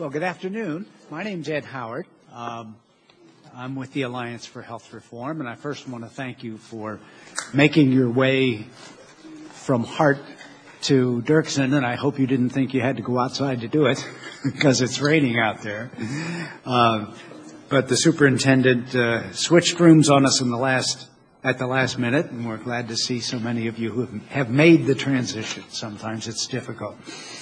Well, good afternoon. My name's Ed Howard. I'm with the Alliance for Health Reform, and I first want to thank you for making your way from Hart to Dirksen, and I hope you didn't think you had to go outside to do it because it's raining out there. But the superintendent switched rooms on us at the last minute, and we're glad to see so many of you who have made the transition. Sometimes it's difficult.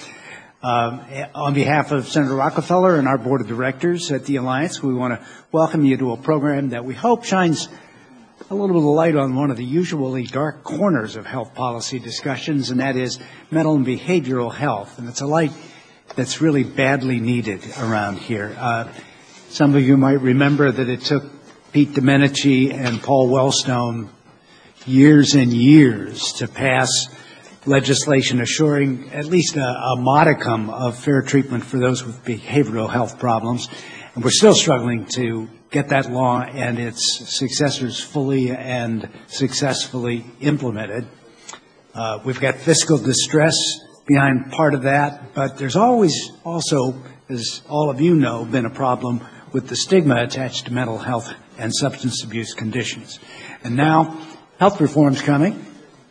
On behalf of Senator Rockefeller and our board of directors at the Alliance, we want to welcome you to a program that we hope shines a little bit of light on one of the usually dark corners of health policy discussions, and that is mental and behavioral health. And it's a light that's really badly needed around here. Some of you might remember that it took Pete Domenici and Paul Wellstone years and years to pass legislation assuring at least a modicum of fair treatment for those with behavioral health problems. And we're still struggling to get that law and its successors fully and successfully implemented. We've got fiscal distress behind part of that, but there's always also, as all of you know, been a problem with the stigma attached to mental health and substance abuse conditions. And now, health reform's coming,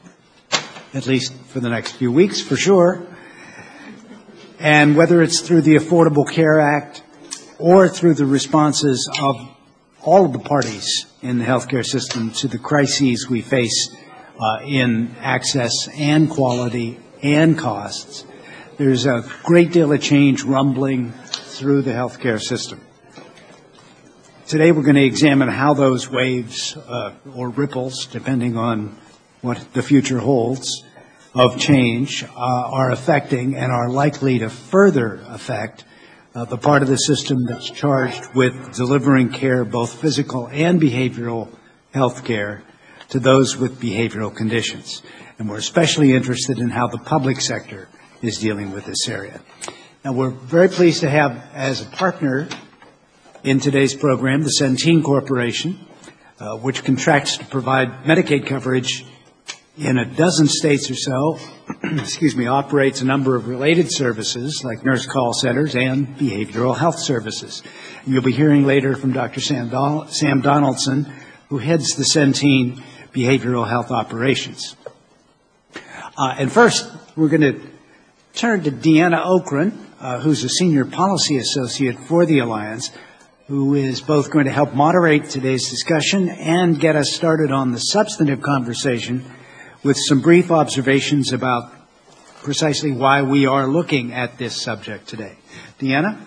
at least for the next few weeks, for sure. And whether it's through the Affordable Care Act or through the responses of all of the parties in the healthcare system to the crises we face in access and quality and costs, there's a great deal of change rumbling through the healthcare system. Today we're going to examine how those waves or ripples, depending on what the future holds, of change are affecting and are likely to further affect the part of the system that's charged with delivering care, both physical and behavioral health care, to those with behavioral conditions. And we're especially interested in how the public sector is dealing with this area. Now, we're very pleased to have as a partner in today's program the Centene Corporation, which contracts to provide Medicaid coverage in a dozen states or so, operates a number of related services like nurse call centers and behavioral health services. And you'll be hearing later from Dr. Sam Donaldson, who heads the Centene Behavioral Health Operations. And first, we're going to turn to Deanna Okren, who's a senior policy associate for the Alliance, who is both going to help moderate today's discussion and get us started on the substantive conversation with some brief observations about precisely why we are looking at this subject today. Deanna?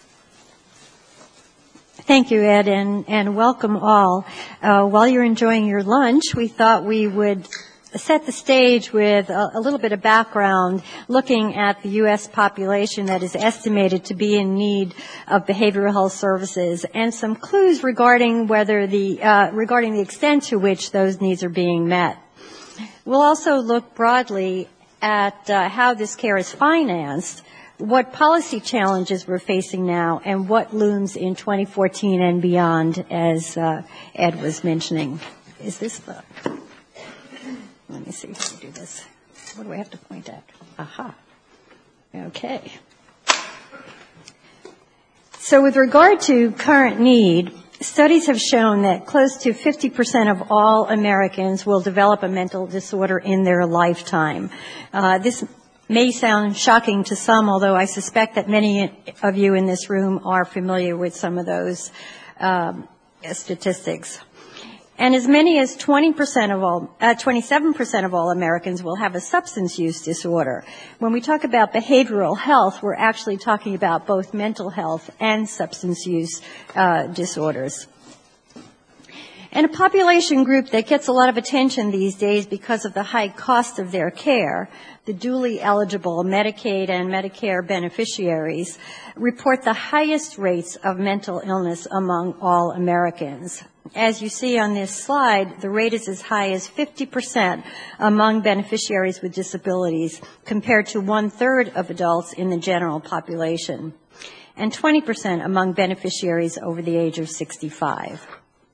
Thank you, Ed, and welcome all. While you're enjoying your lunch, we thought we would set the stage with a little bit of background looking at the U.S. population that is estimated to be in need of behavioral health services and some clues regarding regarding the extent to which those needs are being met. We'll also look broadly at how this care is financed, what policy challenges we're facing now, and what looms in 2014 and beyond, as Ed was mentioning. Is this the... Let me see if I can do this. What do I have to point at? Aha. Okay. So with regard to current need, studies have shown that close to 50% of all Americans will develop a mental disorder in their lifetime. This may sound shocking to some, although I suspect that many of you in this room are familiar with some of those statistics. And as many as 27% of all Americans will have a substance use disorder. When we talk about behavioral health, we're actually talking about both mental health and substance use disorders. And a population group that gets a lot of attention these days because of the high cost of their care, the duly eligible Medicaid and Medicare beneficiaries, report the highest rates of mental illness among all Americans. As you see on this slide, the rate is as high as 50% among beneficiaries with disabilities, compared to 1/3 of adults in the general population, and 20% among beneficiaries over the age of 65.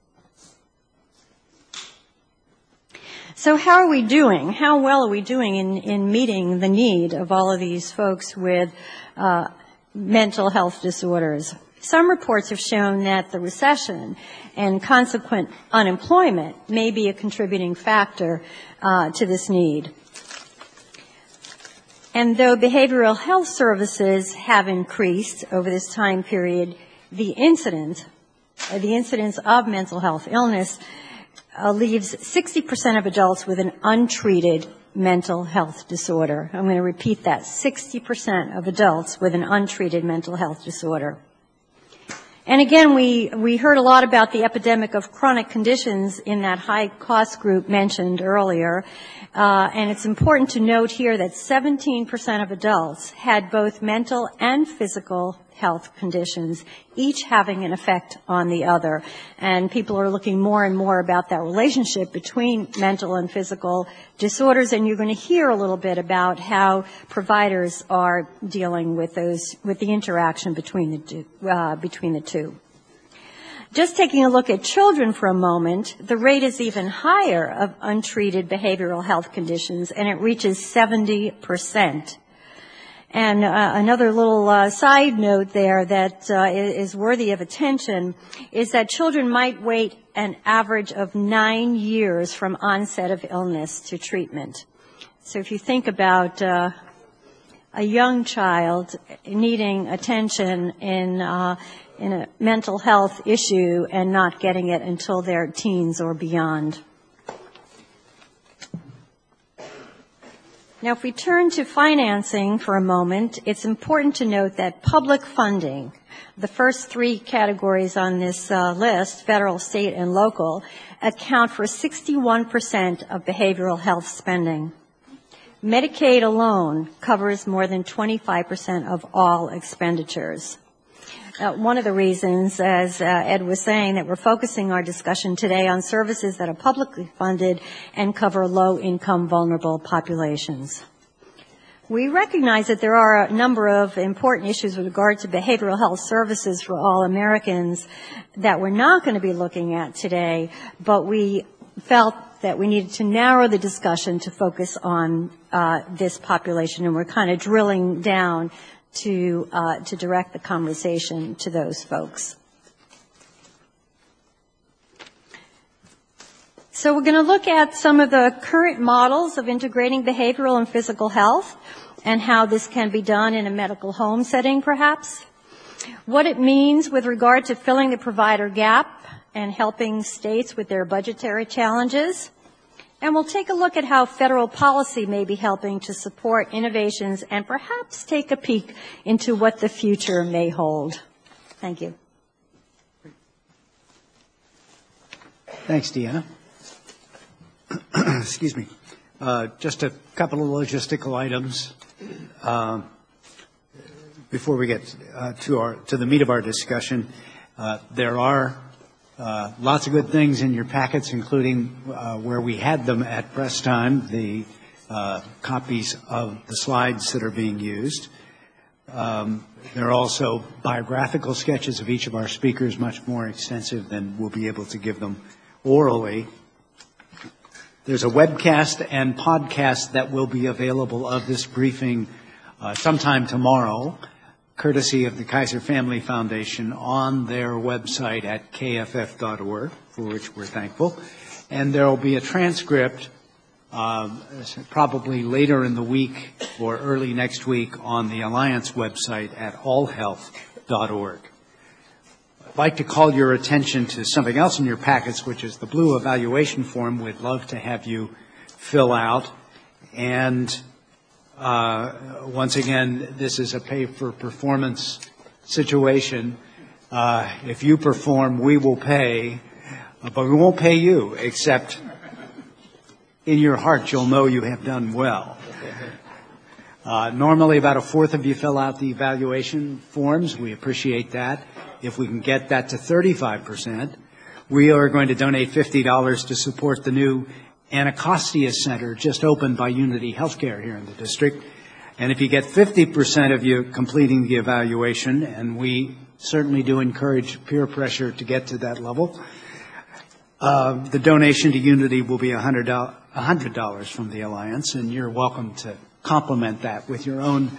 So how are we doing? How well are we doing in meeting the need of all of these folks with mental health disorders. Some reports have shown that the recession and consequent unemployment may be a contributing factor to this need. And though behavioral health services have increased over this time period, the incidence of mental health illness leaves 60% of adults with an untreated mental health disorder. I'm going to repeat that, 60% of adults with an untreated mental health disorder. And again, we heard a lot about the epidemic of chronic conditions in that high-cost group mentioned earlier. And it's important to note here that 17% of adults had both mental and physical health conditions, each having an effect on the other. And people are looking more and more about that relationship between mental and physical disorders, and you're going to hear a little bit about how providers are dealing with the interaction between the two. Just taking a look at children for a moment, the rate is even higher of untreated behavioral health conditions, and it reaches 70%. And another little side note there that is worthy of attention is that children might wait an average of 9 years from onset of illness to treatment. So if you think about a young child needing attention in a mental health issue and not getting it until they're teens or beyond. Now, if we turn to financing for a moment, it's important to note that public funding, the first three categories on this list, federal, state, and local, account for 61% of behavioral health spending. Medicaid alone covers more than 25% of all expenditures. One of the reasons, as Ed was saying, that we're focusing our discussion today on services that are publicly funded and cover low-income vulnerable populations. We recognize that there are a number of important issues with regard to behavioral health services for all Americans that we're not going to be looking at today, but we felt that we needed to narrow the discussion to focus on this population, and we're kind of drilling down to direct the conversation to those folks. So we're going to look at some of the current models of integrating behavioral and physical health and how this can be done in a medical home setting, perhaps. What it means with regard to filling the provider gap and helping states with their budgetary challenges. And we'll take a look at how federal policy may be helping to support innovations and perhaps take a peek into what the future may hold. Thank you. Thanks, Deanna. Excuse me. Just a couple of logistical items before we get to the meat of our discussion. There are lots of good things in your packets, including where we had them at press time, the copies of the slides that are being used. There are also biographical sketches of each of our speakers, much more extensive than we'll be able to give them orally. There's a webcast and podcast that will be available of this briefing sometime tomorrow, courtesy of the Kaiser Family Foundation, on their website at kff.org, for which we're thankful. And there will be a transcript probably later in the week or early next week on the Alliance website at allhealth.org. I'd like to call your attention to something else in your packets, which is the blue evaluation form we'd love to have you fill out. And once again, this is a pay-for-performance situation. If you perform, we will pay, but we won't pay you, except in your heart you'll know you have done well. Normally about a fourth of you fill out the evaluation forms. We appreciate that. If we can get that to 35%, we are going to donate $50 to support the new Anacostia Center just opened by Unity Healthcare here in the district. And if you get 50% of you completing the evaluation, and we certainly do encourage peer pressure to get to that level, the donation to Unity will be $100 from the Alliance, and you're welcome to complement that with your own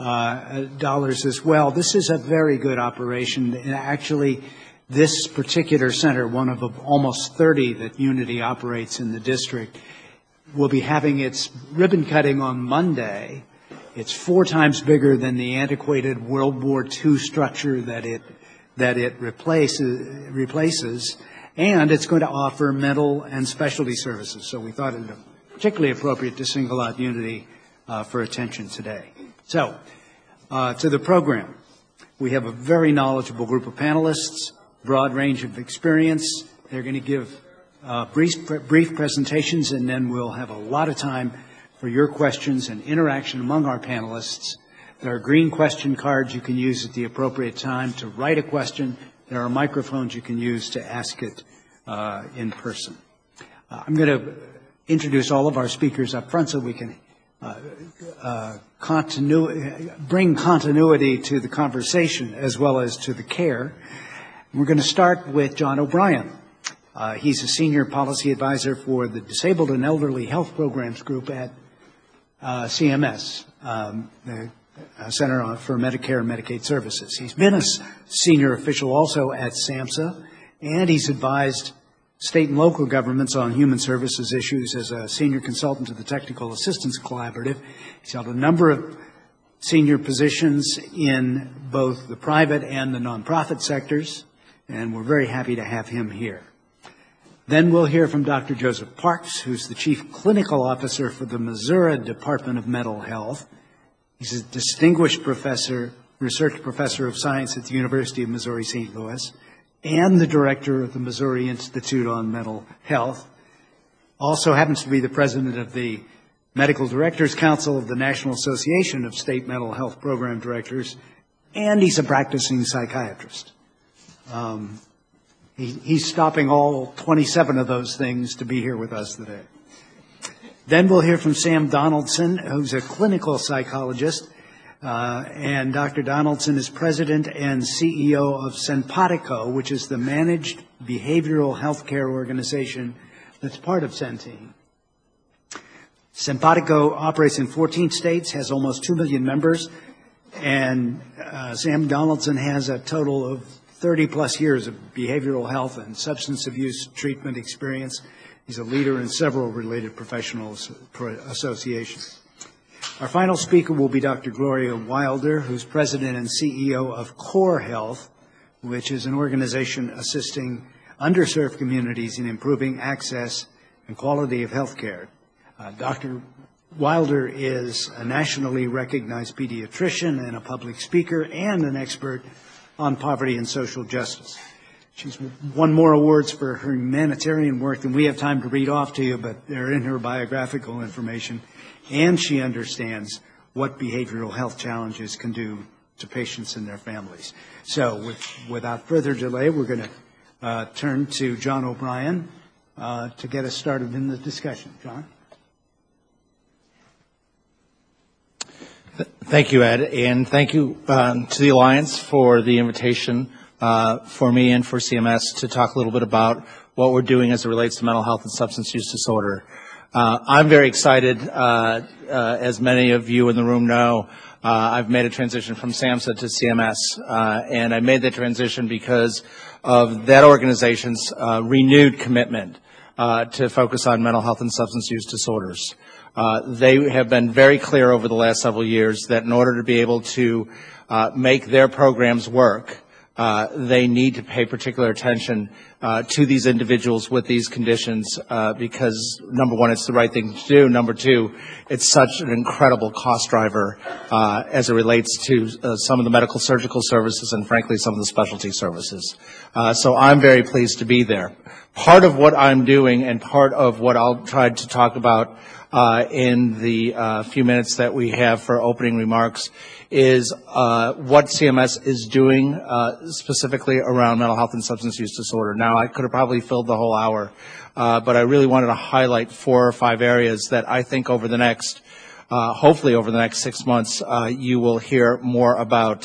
dollars as well. This is a very good operation. And actually, this particular center, one of almost 30 that Unity operates in the district, will be having its ribbon cutting on Monday. It's 4 times bigger than the antiquated World War II structure that it replaces, and it's going to offer mental and specialty services. So we thought it particularly appropriate to single out Unity for attention today. So, to the program. We have a very knowledgeable group of panelists, broad range of experience. They're going to give brief presentations, and then we'll have a lot of time for your questions and interaction among our panelists. There are green question cards you can use at the appropriate time to write a question. There are microphones you can use to ask it in person. I'm going to introduce all of our speakers up front so we can bring continuity to the conversation as well as to the care. We're going to start with John O'Brien. He's a senior policy advisor for the Disabled and Elderly Health Programs Group at CMS, the Center for Medicare and Medicaid Services. He's been a senior official also at SAMHSA, and he's advised state and local governments on human services issues as a senior consultant to the Technical Assistance Collaborative. He's held a number of senior positions in both the private and the nonprofit sectors, and we're very happy to have him here. Then we'll hear from Dr. Joseph Parks, who's the Chief Clinical Officer for the Missouri Department of Mental Health. He's a distinguished research professor of science at the University of Missouri St. Louis, and the director of the Missouri Institute on Mental Health. Also happens to be the president of the Medical Directors Council of the National Association of State Mental Health Program Directors, and he's a practicing psychiatrist. He's stopping all 27 of those things to be here with us today. Then we'll hear from Sam Donaldson, who's a clinical psychologist, and Dr. Donaldson is president and CEO of Simpatico, which is the managed behavioral health care organization that's part of Centene. Simpatico operates in 14 states, has almost 2 million members, and Sam Donaldson has a total of 30-plus years of behavioral health and substance abuse treatment experience. He's a leader in several related professional associations. Our final speaker will be Dr. Gloria Wilder, who's president and CEO of Core Health, which is an organization assisting underserved communities in improving access and quality of health care. Dr. Wilder is a nationally recognized pediatrician and a public speaker and an expert on poverty and social justice. She's won more awards for her humanitarian work than we have time to read off to you, but they're in her biographical information. And she understands what behavioral health challenges can do to patients and their families. So without further delay, we're going to turn to John O'Brien to get us started in the discussion. John? Thank you, Ed, and thank you to the Alliance for the invitation for me and for CMS to talk a little bit about what we're doing as it relates to mental health and substance use disorder. I'm very excited, as many of you in the room know. I've made a transition from SAMHSA to CMS, and I made that transition because of that organization's renewed commitment to focus on mental health and substance use disorders. They have been very clear over the last several years that in order to be able to make their programs work, they need to pay particular attention to these individuals with these conditions because, number one, it's the right thing to do. Number two, it's such an incredible cost driver as it relates to some of the medical surgical services and, frankly, some of the specialty services. So I'm very pleased to be there. Part of what I'm doing and part of what I'll try to talk about in the few minutes that we have for opening remarks is what CMS is doing specifically around mental health and substance use disorder. Now, I could have probably filled the whole hour, but I really wanted to highlight 4 or 5 areas that I think over the next, hopefully over the next 6 months, you will hear more about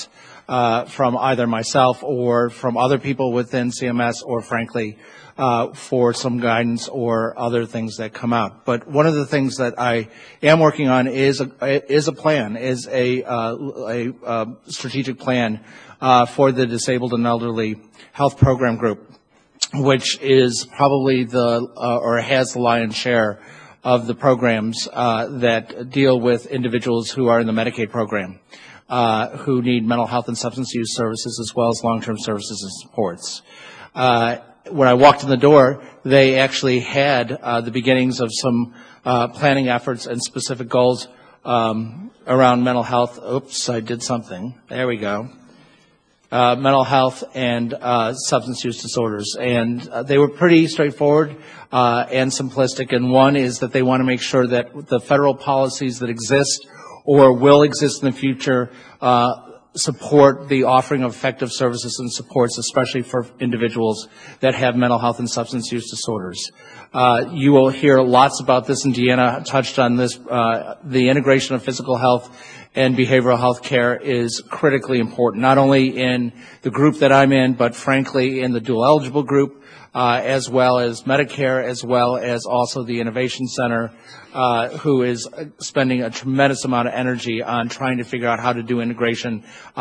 from either myself or from other people within CMS, or frankly, for some guidance or other things that come out. But one of the things that I am working on is a plan, is a strategic plan for the Disabled and Elderly Health Program Group, which is probably or has the lion's share of the programs that deal with individuals who are in the Medicaid program, who need mental health and substance use services as well as long-term services and supports. When I walked in the door, they actually had the beginnings of some planning efforts and specific goals around mental health. Oops, I did something. There we go. Mental health and substance use disorders. And they were pretty straightforward and simplistic. And one is that they want to make sure that the federal policies that exist or will exist in the future support the offering of effective services and supports, especially for individuals that have mental health and substance use disorders. You will hear lots about this, and Deanna touched on this. The integration of physical health and behavioral health care is critically important, not only in the group that I'm in, but frankly in the dual eligible group, as well as Medicare, as well as also the Innovation Center, who is spending a tremendous amount of energy on trying to figure out how to do integration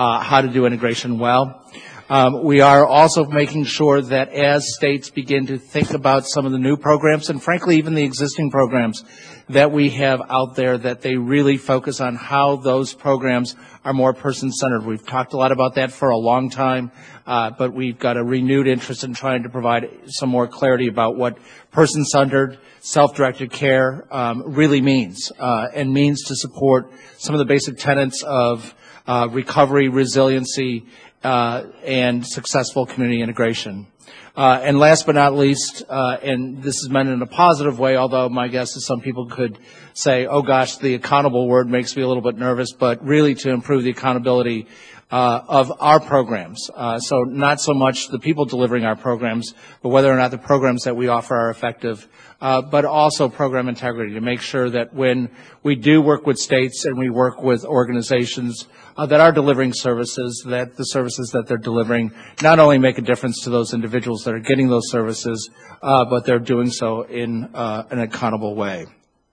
well. We are also making sure that as states begin to think about some of the new programs, and frankly even the existing programs that we have out there, that they really focus on how those programs are more person-centered. We've talked a lot about that for a long time, but we've got a renewed interest in trying to provide some more clarity about what person-centered, self-directed care really means, and means to support some of the basic tenets of recovery, resiliency, and successful community integration. And last but not least, and this is meant in a positive way, although my guess is some people could say, oh gosh, the accountable word makes me a little bit nervous, but really to improve the accountability of our programs. So not so much the people delivering our programs, but whether or not the programs that we offer are effective, but also program integrity, to make sure that when we do work with states and we work with organizations that are delivering services, that the services that they're delivering not only make a difference to those individuals that are getting those services, but they're doing so in an accountable way.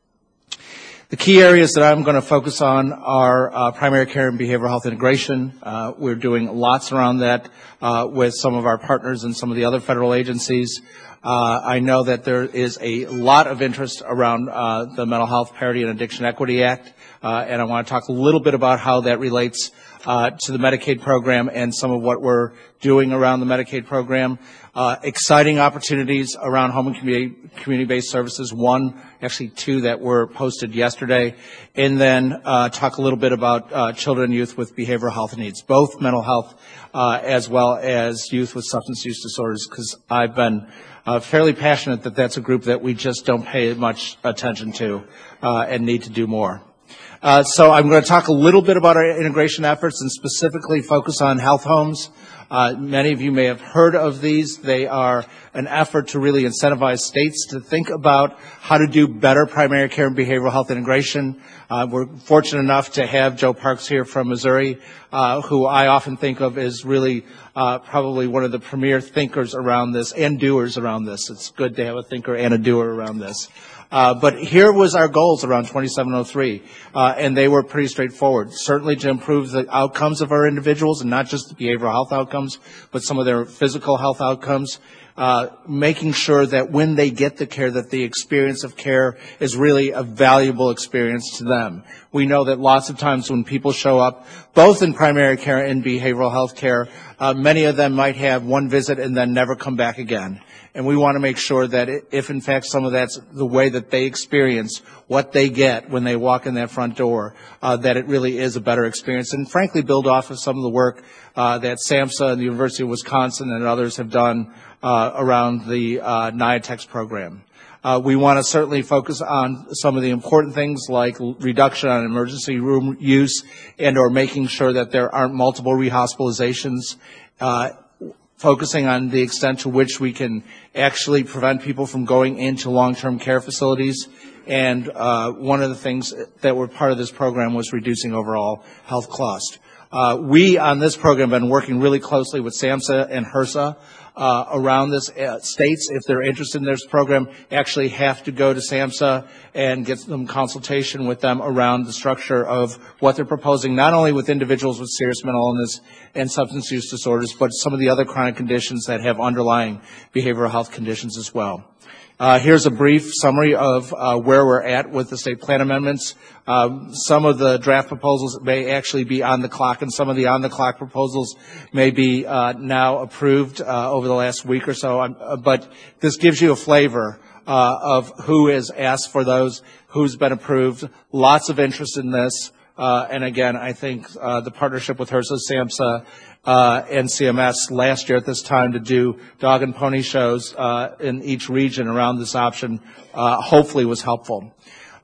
The key areas that I'm going to focus on are primary care and behavioral health integration. We're doing lots around that with some of our partners and some of the other federal agencies. I know that there is a lot of interest around the Mental Health Parity and Addiction Equity Act, and I want to talk a little bit about how that relates to the Medicaid program and some of what we're doing around the Medicaid program. Exciting opportunities around home and community-based services, actually two that were posted yesterday, and then talk a little bit about children and youth with behavioral health needs, both mental health as well as youth with substance use disorders, because I've been fairly passionate that that's a group that we just don't pay much attention to and need to do more. So I'm going to talk a little bit about our integration efforts and specifically focus on health homes. Many of you may have heard of these. They are an effort to really incentivize states to think about how to do better primary care and behavioral health integration. We're fortunate enough to have Joe Parks here from Missouri, who I often think of as really probably one of the premier thinkers around this and doers around this. It's good to have a thinker and a doer around this. But here was our goals around 2703, and they were pretty straightforward. Certainly to improve the outcomes of our individuals, and not just the behavioral health outcomes, but some of their physical health outcomes. Making sure that when they get the care, that the experience of care is really a valuable experience to them. We know that lots of times when people show up, both in primary care and behavioral health care, many of them might have one visit and then never come back again. And we want to make sure that if in fact some of that's the way that they experience what they get when they walk in that front door, that it really is a better experience. And frankly, build off of some of the work that SAMHSA and the University of Wisconsin and others have done around the NIATEX program. We want to certainly focus on some of the important things like reduction on emergency room use and or making sure that there aren't multiple rehospitalizations, focusing on the extent to which we can actually prevent people from going into long-term care facilities. And one of the things that were part of this program was reducing overall health cost. We on this program have been working really closely with SAMHSA and HRSA around this. States, if they're interested in this program, actually have to go to SAMHSA and get some consultation with them around the structure of what they're proposing, not only with individuals with serious mental illness and substance use disorders, but some of the other chronic conditions that have underlying behavioral health conditions as well. Here's a brief summary of where we're at with the state plan amendments. Some of the draft proposals may actually be on the clock, and some of the on-the-clock proposals may be now approved over the last week or so. But this gives you a flavor of who has asked for those, who's been approved. Lots of interest in this. And again, I think the partnership with HRSA, SAMHSA, and CMS last year at this time to do dog and pony shows in each region around this option hopefully was helpful.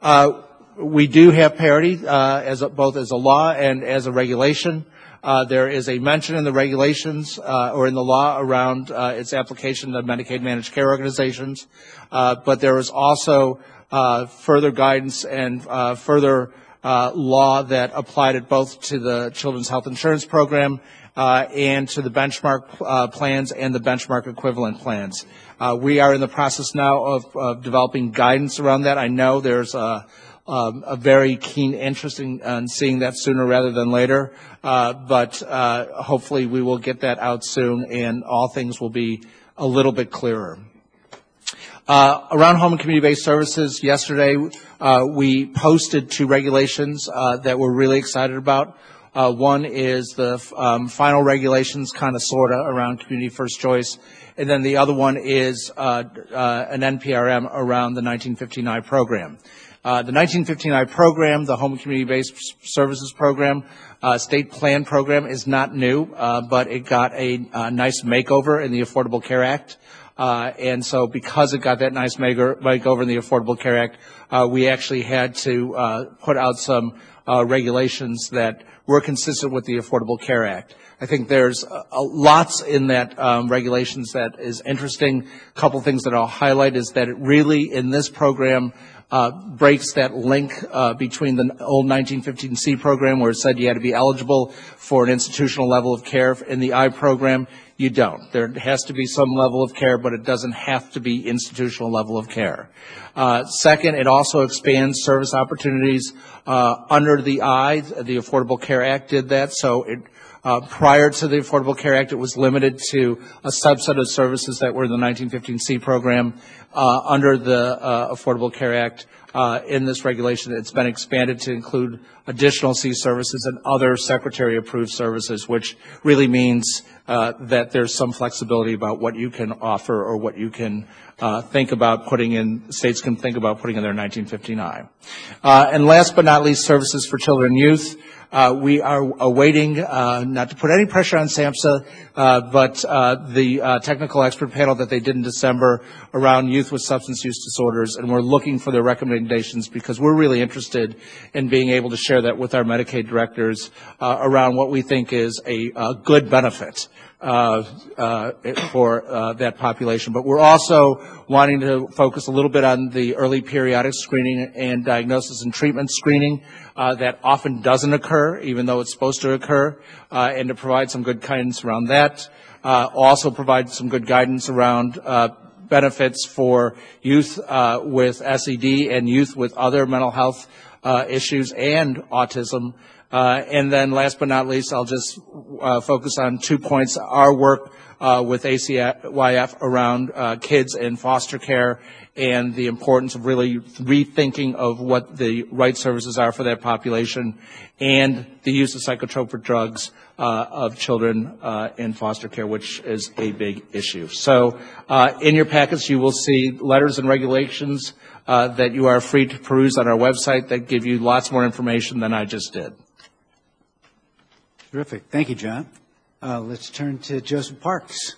We do have parity both as a law and as a regulation. There is a mention in the regulations or in the law around its application to Medicaid managed care organizations, but there is also further guidance and further law that applied it both to the Children's Health Insurance Program and to the benchmark plans and the benchmark equivalent plans. We are in the process now of developing guidance around that. I know there's a very keen interest in seeing that sooner rather than later, but hopefully we will get that out soon and all things will be a little bit clearer. Around home and community-based services, yesterday we posted 2 regulations that we're really excited about. One is the final regulations, kind of sort of, around community first choice, and then the other one is an NPRM around the 1959 program. The 1959 program, the Home and Community-Based Services Program, state plan program, is not new, but it got a nice makeover in the Affordable Care Act. And so because it got that nice makeover in the Affordable Care Act, we actually had to put out some regulations that were consistent with the Affordable Care Act. I think there's lots in that regulations that is interesting. A couple things that I'll highlight is that it really, in this program, breaks that link between the old 1915C program where it said you had to be eligible for an institutional level of care. In the I program, you don't. There has to be some level of care, but it doesn't have to be institutional level of care. Second, it also expands service opportunities under the I. The Affordable Care Act did that, so it prior to the Affordable Care Act, it was limited to a subset of services that were in the 1915C program. Under the Affordable Care Act, in this regulation, it's been expanded to include additional C services and other Secretary-approved services, which really means that there's some flexibility about what you can offer or what you can think about putting in, states can think about putting in their 1959. And last but not least, services for children and youth. We are awaiting, not to put any pressure on SAMHSA, but the technical expert panel that they did in December around youth with substance use disorders, and we're looking for their recommendations because we're really interested in being able to share that with our Medicaid directors around what we think is a good benefit for that population. But we're also wanting to focus a little bit on the early periodic screening and diagnosis and treatment screening that often doesn't occur, even though it's supposed to occur, and to provide some good guidance around that. Also provide some good guidance around benefits for youth with SED and youth with other mental health issues and autism. And then last but not least, I'll just focus on 2 points. Our work with ACYF around kids in foster care and the importance of really rethinking of what the right services are for that population, and the use of psychotropic drugs of children in foster care, which is a big issue. So in your packets you will see letters and regulations that you are free to peruse on our website that give you lots more information than I just did. Terrific. Thank you, John. Let's turn to Joseph Parks.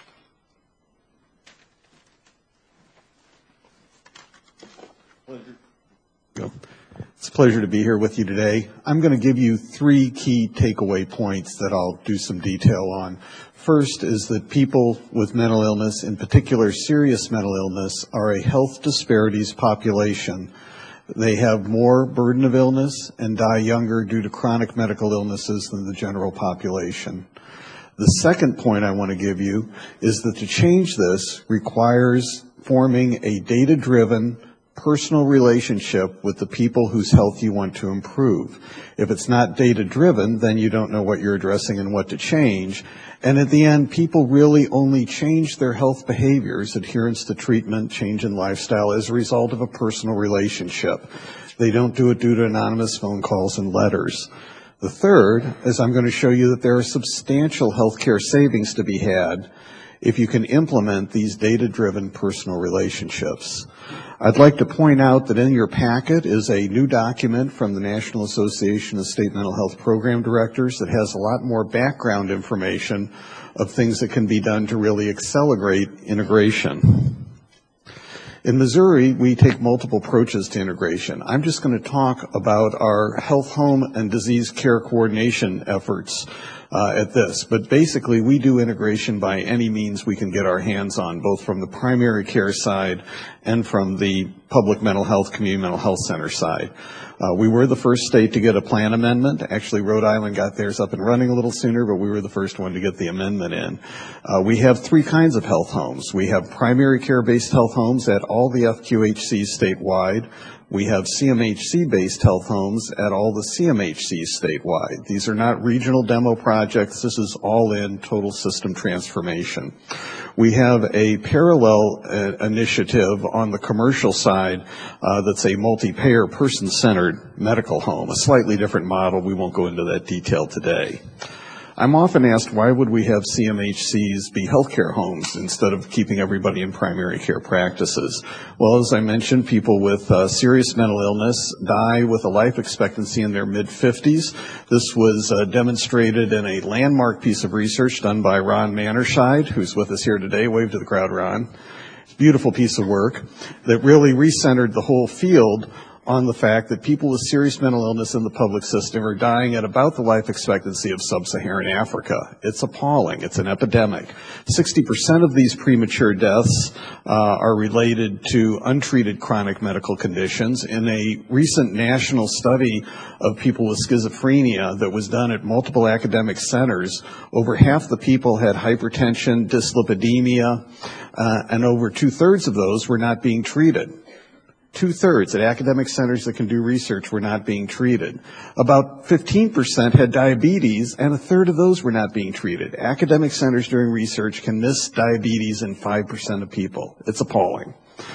It's a pleasure to be here with you today. I'm going to give you 3 key takeaway points that I'll do some detail on. First is that people with mental illness, in particular serious mental illness, are a health disparities population. They have more burden of illness and die younger due to chronic medical illnesses than the general population. The second point I want to give you is that to change this requires forming a data-driven personal relationship with the people whose health you want to improve. If it's not data-driven, then you don't know what you're addressing and what to change. And at the end, people really only change their health behaviors, adherence to treatment, change in lifestyle, as a result of a personal relationship. They don't do it due to anonymous phone calls and letters. The third is I'm going to show you that there are substantial healthcare savings to be had if you can implement these data-driven personal relationships. I'd like to point out that in your packet is a new document from the National Association of State Mental Health Program Directors that has a lot more background information of things that can be done to really accelerate integration. In Missouri, we take multiple approaches to integration. I'm just going to talk about our health home and disease care coordination efforts at this. But basically, we do integration by any means we can get our hands on, both from the primary care side and from the public mental health, community mental health center side. We were the first state to get a plan amendment. Actually, Rhode Island got theirs up and running a little sooner, but we were the first one to get the amendment in. We have three kinds of health homes. We have primary care-based health homes at all the FQHCs statewide. We have CMHC-based health homes at all the CMHCs statewide. These are not regional demo projects. This is all in total system transformation. We have a parallel initiative on the commercial side that's a multi-payer, person-centered medical home, a slightly different model. We won't go into that detail today. I'm often asked, why would we have CMHCs be healthcare homes instead of keeping everybody in primary care practices? Well, as I mentioned, people with serious mental illness die with a life expectancy in their mid-50s. This was demonstrated in a landmark piece of research done by Ron Mannerscheid, who's with us here today. Wave to the crowd, Ron. Beautiful piece of work that really recentered the whole field on the fact that people with serious mental illness in the public system are dying at about the life expectancy of sub-Saharan Africa. It's appalling. It's an epidemic. 60% of these premature deaths are related to untreated chronic medical conditions. In a recent national study of people with schizophrenia that was done at multiple academic centers, over half the people had hypertension, dyslipidemia, and over two-thirds of those were not being treated. Two-thirds at academic centers that can do research were not being treated. About 15% had diabetes, and a third of those were not being treated. Academic centers doing research can miss diabetes in 5% of people. It's appalling.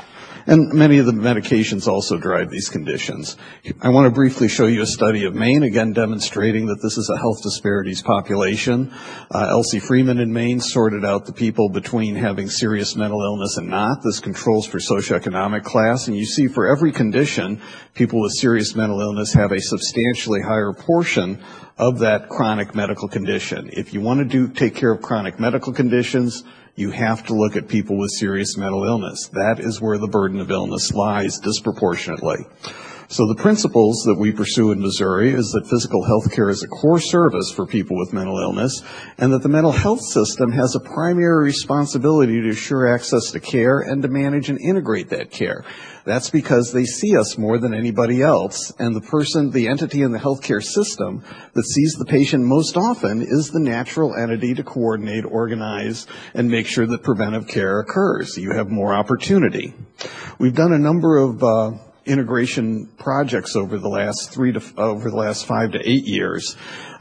And many of the medications also drive these conditions. I want to briefly show you a study of Maine, again demonstrating that this is a health disparities population. Elsie Freeman in Maine sorted out the people between having serious mental illness and not. This controls for socioeconomic class. And you see for every condition, people with serious mental illness have a substantially higher portion of that chronic medical condition. If you want to take care of chronic medical conditions, you have to look at people with serious mental illness. That is where the burden of illness lies disproportionately. So the principles that we pursue in Missouri is that physical health care is a core service for people with mental illness, and that the mental health system has a primary responsibility to assure access to care and to manage and integrate that care. That's because they see us more than anybody else, and the entity in the healthcare system that sees the patient most often is the natural entity to coordinate, organize, and make sure that preventive care occurs. You have more opportunity. We've done a number of integration projects over the last 5 to 8 years.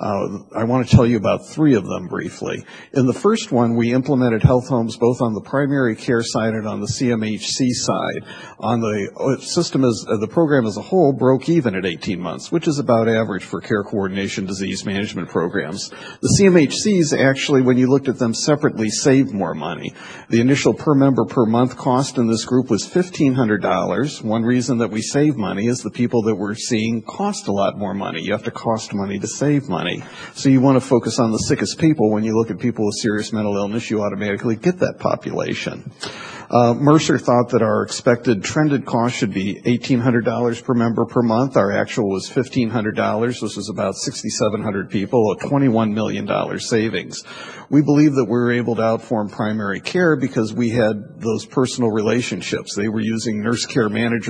I want to tell you about 3 of them briefly. In the first one, we implemented health homes both on the primary care side and on the CMHC side. On the system, the program as a whole broke even at 18 months, which is about average for care coordination disease management programs. The CMHCs actually, when you looked at them separately, saved more money. The initial per member per month cost in this group was $1,500. One reason that we save money is the people that we're seeing cost a lot more money. You have to cost money to save money. So you want to focus on the sickest people. When you look at people with serious mental illness, you automatically get that population. Mercer thought that our expected trended cost should be $1,800 per member per month. Our actual was $1,500. This was about 6,700 people, a $21 million savings. We believe that we were able to outform primary care because we had those personal relationships. They were using nurse care managers doing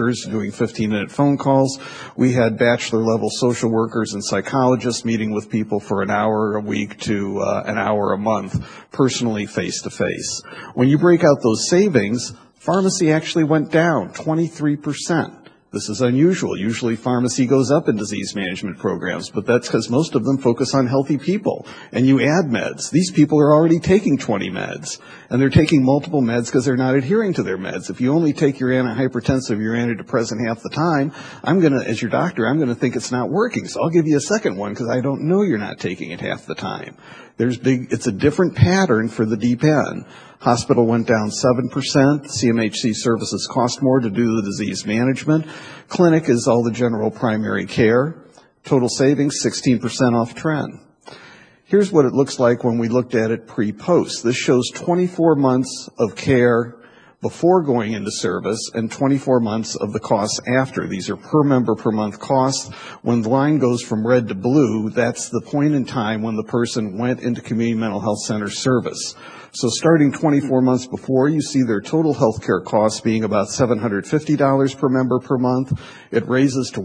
answering 15-minute phone calls. We had bachelor-level social workers and psychologists meeting with people for an hour a week to an hour a month, personally face-to-face. When you break out those savings, pharmacy actually went down 23%. This is unusual. Usually pharmacy goes up in disease management programs, but that's because most of them focus on healthy people. And you add meds. These people are already taking 20 meds, and they're taking multiple meds because they're not adhering to their meds. If you only take your antihypertensive, your antidepressant half the time, as your doctor, I'm going to think it's not working. So I'll give you a second one because I don't know you're not taking it half the time. It's a different pattern for the deep end. Hospital went down 7%. CMHC services cost more to do the disease management. Clinic is all the general primary care. Total savings, 16% off trend. Here's what it looks like when we looked at it pre-post. This shows 24 months of care before going into service and 24 months of the costs after. These are per member per month costs. When the line goes from red to blue, that's the point in time when the person went into community mental health center service. So starting 24 months before, you see their total health care costs being about $750 per member per month. It raises to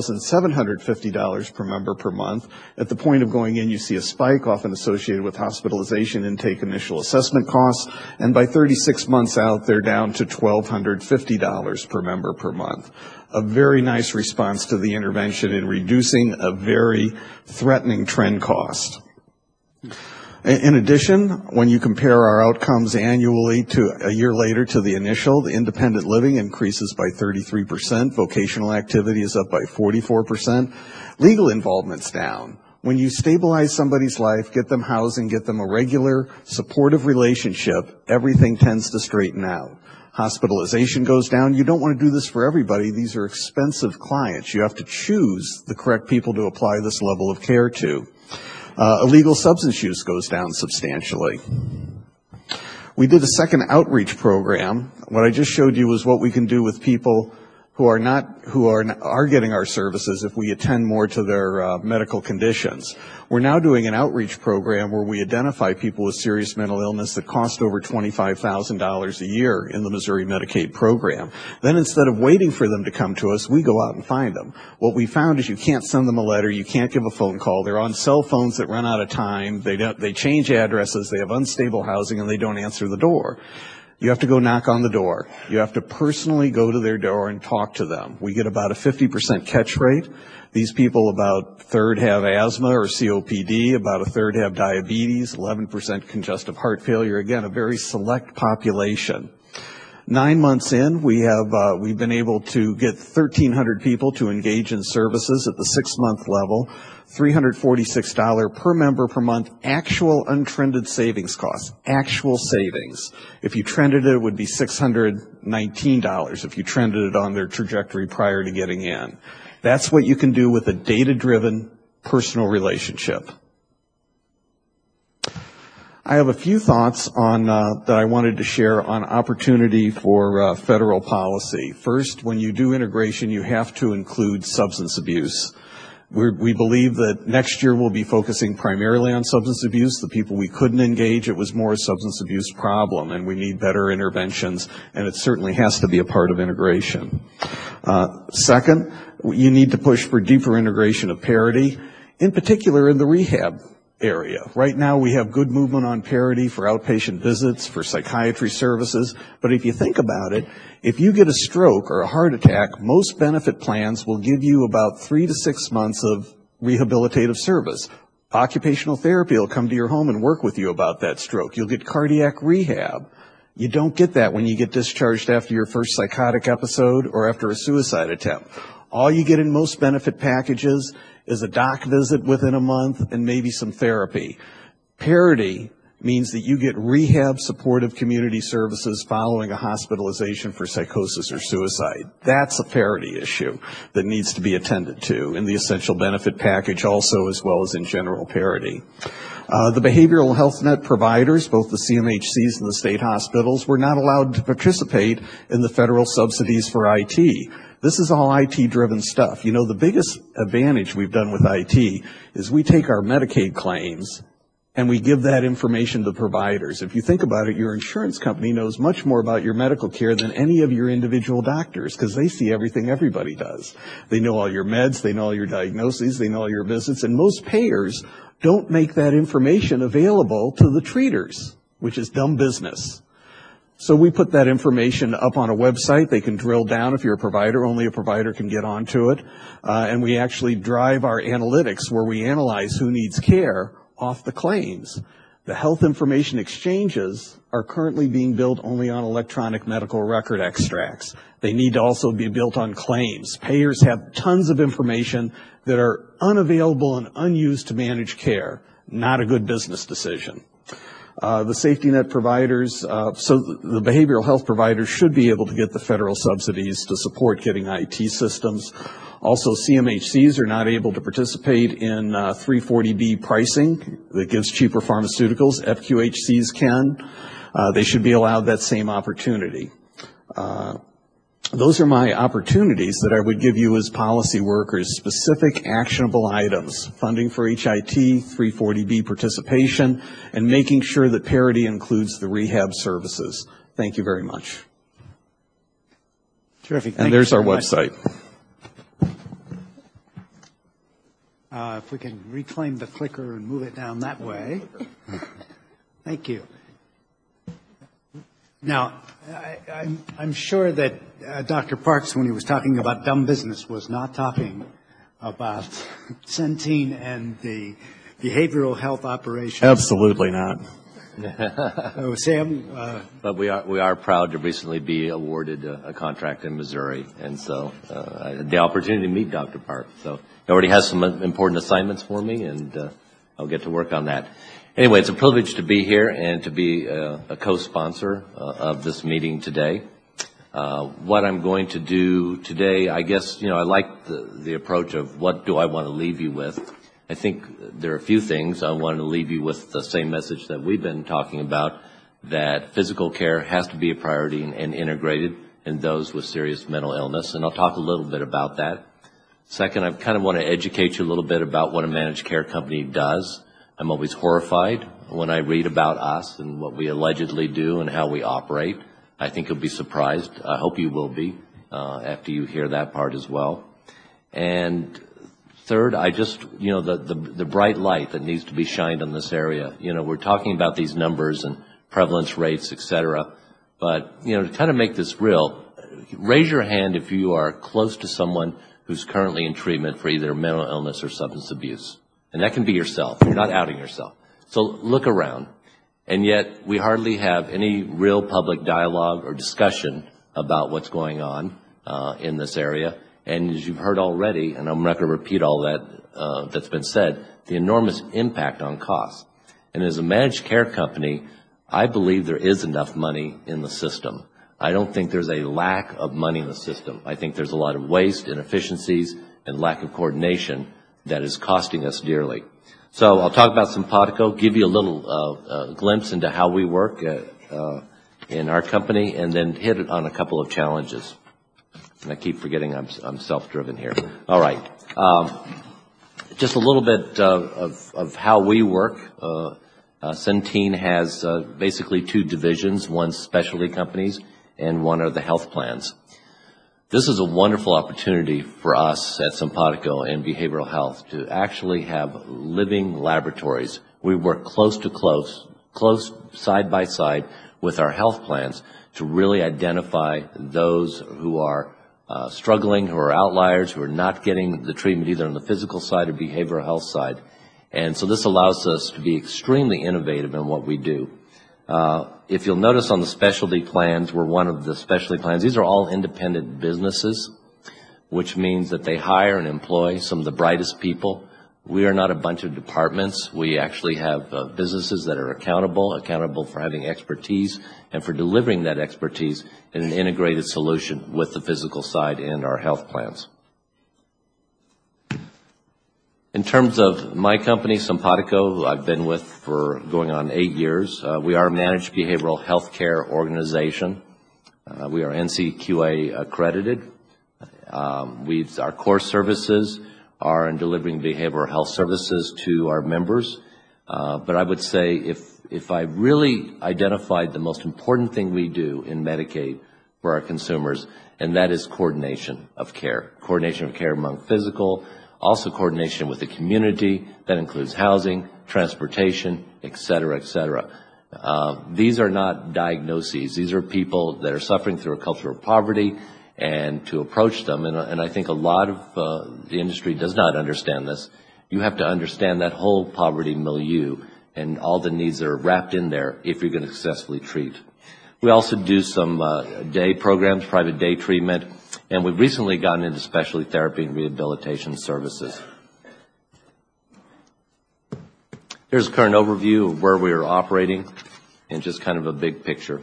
$1,750 per member per month. At the point of going in, you see a spike, often associated with hospitalization, intake, initial assessment costs. And by 36 months out, they're down to $1,250 per member per month. A very nice response to the intervention in reducing a very threatening trend cost. In addition, when you compare our outcomes annually to a year later to the initial, the independent living increases by 33%, vocational activity is up by 44%, legal involvement's down. When you stabilize somebody's life, get them housing, get them a regular, supportive relationship, everything tends to straighten out. Hospitalization goes down. You don't want to do this for everybody. These are expensive clients. You have to choose the correct people to apply this level of care to. Illegal substance use goes down substantially. We did a second outreach program. What I just showed you was what we can do with people who are getting our services if we attend more to their medical conditions. We're now doing an outreach program where we identify people with serious mental illness that cost over $25,000 a year in the Missouri Medicaid program. Then instead of waiting for them to come to us, we go out and find them. What we found is you can't send them a letter, you can't give a phone call. They're on cell phones that run out of time. They change addresses, they have unstable housing, and they don't answer the door. You have to go knock on the door. You have to personally go to their door and talk to them. We get about a 50% catch rate. These people, about a third have asthma or COPD, about a third have diabetes, 11% congestive heart failure. Again, a very select population. 9 months in, we've been able to get 1,300 people to engage in services at the 6-month level. $346 per member per month, actual untrended savings costs, actual savings. If you trended it, it would be $619 if you trended it on their trajectory prior to getting in. That's what you can do with a data-driven personal relationship. I have a few thoughts on that I wanted to share on opportunity for federal policy. First, when you do integration, you have to include substance abuse. We believe that next year we'll be focusing primarily on substance abuse. The people we couldn't engage, it was more a substance abuse problem, and we need better interventions, and it certainly has to be a part of integration. Second, you need to push for deeper integration of parity, in particular in the rehab area. Right now we have good movement on parity for outpatient visits, for psychiatry services, but if you think about it, if you get a stroke or a heart attack, most benefit plans will give you about 3 to 6 months of rehabilitative service. Occupational therapy will come to your home and work with you about that stroke. You'll get cardiac rehab. You don't get that when you get discharged after your first psychotic episode or after a suicide attempt. All you get in most benefit packages is a doc visit within a month and maybe some therapy. Parity means that you get rehab supportive community services following a hospitalization for psychosis or suicide. That's a parity issue that needs to be attended to in the essential benefit package also, as well as in general parity. The behavioral health net providers, both the CMHCs and the state hospitals, were not allowed to participate in the federal subsidies for IT. This is all IT-driven stuff. You know, the biggest advantage we've done with IT is we take our Medicaid claims and we give that information to providers. If you think about it, your insurance company knows much more about your medical care than any of your individual doctors because they see everything everybody does. They know all your meds, they know all your diagnoses, they know all your visits, and most payers don't make that information available to the treaters, which is dumb business. So we put that information up on a website. They can drill down if you're a provider. Only a provider can get onto it. And we actually drive our analytics where we analyze who needs care off the claims. The health information exchanges are currently being built only on electronic medical record extracts. They need to also be built on claims. Payers have tons of information that are unavailable and unused to manage care. Not a good business decision. The safety net providers, so the behavioral health providers should be able to get the federal subsidies to support getting IT systems. Also, CMHCs are not able to participate in 340B pricing that gives cheaper pharmaceuticals. FQHCs can. They should be allowed that same opportunity. Those are my opportunities that I would give you as policy workers, specific actionable items, funding for HIT, 340B participation, and making sure that parity includes the rehab services. Thank you very much. Terrific. And there's our website. If we can reclaim the clicker and move it down that way. Thank you. Now, I'm sure that Dr. Parks, when he was talking about dumb business, was not talking about Centene and the behavioral health operation. Absolutely not. So, Sam? But we are proud to recently be awarded a contract in Missouri, and so I had the opportunity to meet Dr. Parks. So he already has some important assignments for me, and I'll get to work on that. Anyway, it's a privilege to be here and to be a co-sponsor of this meeting today. What I'm going to do today, I guess, I like the approach of what do I want to leave you with. I think there are a few things. I want to leave you with the same message that we've been talking about, that physical care has to be a priority and integrated in those with serious mental illness, and I'll talk a little bit about that. Second, I kind of want to educate you a little bit about what a managed care company does. I'm always horrified when I read about us and what we allegedly do and how we operate. I think you'll be surprised. I hope you will be after you hear that part as well. And third, I just, the bright light that needs to be shined on this area. We're talking about these numbers and prevalence rates, et cetera. But, to kind of make this real, raise your hand if you are close to someone who's currently in treatment for either mental illness or substance abuse. And that can be yourself. You're not outing yourself. So look around. And yet we hardly have any real public dialogue or discussion about what's going on in this area. And as you've heard already, and I'm not going to repeat all that that's been said, the enormous impact on costs. And as a managed care company, I believe there is enough money in the system. I don't think there's a lack of money in the system. I think there's a lot of waste, inefficiencies, and lack of coordination that is costing us dearly. So I'll talk about Simpatico, give you a little glimpse into how we work in our company, and then hit it on a couple of challenges. And I keep forgetting I'm self-driven here. All right. Just a little bit of how we work. Centene has basically two divisions, one specialty companies and one are the health plans. This is a wonderful opportunity for us at Simpatico in behavioral health to actually have living laboratories. We work close side by side with our health plans to really identify those who are struggling, who are outliers, who are not getting the treatment either on the physical side or behavioral health side. And so this allows us to be extremely innovative in what we do. If you'll notice on the specialty plans, we're one of the specialty plans. These are all independent businesses, which means that they hire and employ some of the brightest people. We are not a bunch of departments. We actually have businesses that are accountable for having expertise and for delivering that expertise in an integrated solution with the physical side and our health plans. In terms of my company, Simpatico, who I've been with for going on 8 years, we are a managed behavioral health care organization. We are NCQA accredited. Our core services are in delivering behavioral health services to our members. But I would say if I really identified the most important thing we do in Medicaid for our consumers, and that is coordination of care among physical, also coordination with the community. That includes housing, transportation, et cetera, et cetera. These are not diagnoses. These are people that are suffering through a culture of poverty, and to approach them, and I think a lot of the industry does not understand this. You have to understand that whole poverty milieu and all the needs that are wrapped in there if you're going to successfully treat. We also do some day programs, private day treatment, and we've recently gotten into specialty therapy and rehabilitation services. Here's a current overview of where we are operating and just kind of a big picture.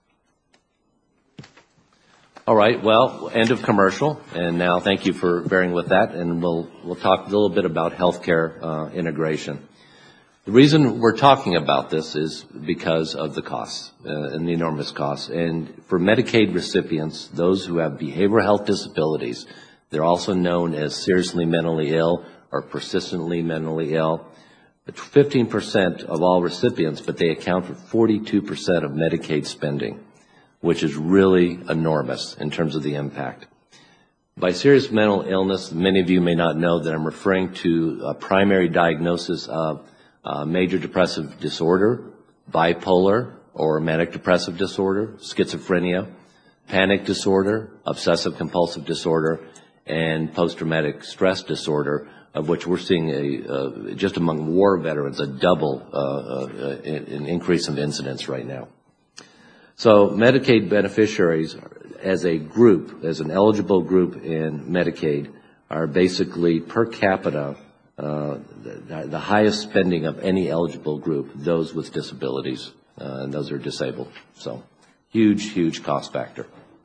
All right, well, end of commercial, and now thank you for bearing with that, and we'll talk a little bit about healthcare integration. The reason we're talking about this is because of the costs and the enormous costs. And for Medicaid recipients, those who have behavioral health disabilities, they're also known as seriously mentally ill or persistently mentally ill. 15% of all recipients, but they account for 42% of Medicaid spending, which is really enormous in terms of the impact. By serious mental illness, many of you may not know that I'm referring to a primary diagnosis of major depressive disorder, bipolar or manic depressive disorder, schizophrenia, panic disorder, obsessive compulsive disorder, and post-traumatic stress disorder, of which we're seeing just among war veterans, a double an increase of incidence right now. So Medicaid beneficiaries as a group, as an eligible group in Medicaid, are basically per capita the highest spending of any eligible group, those with disabilities, and those are disabled. So huge cost factor.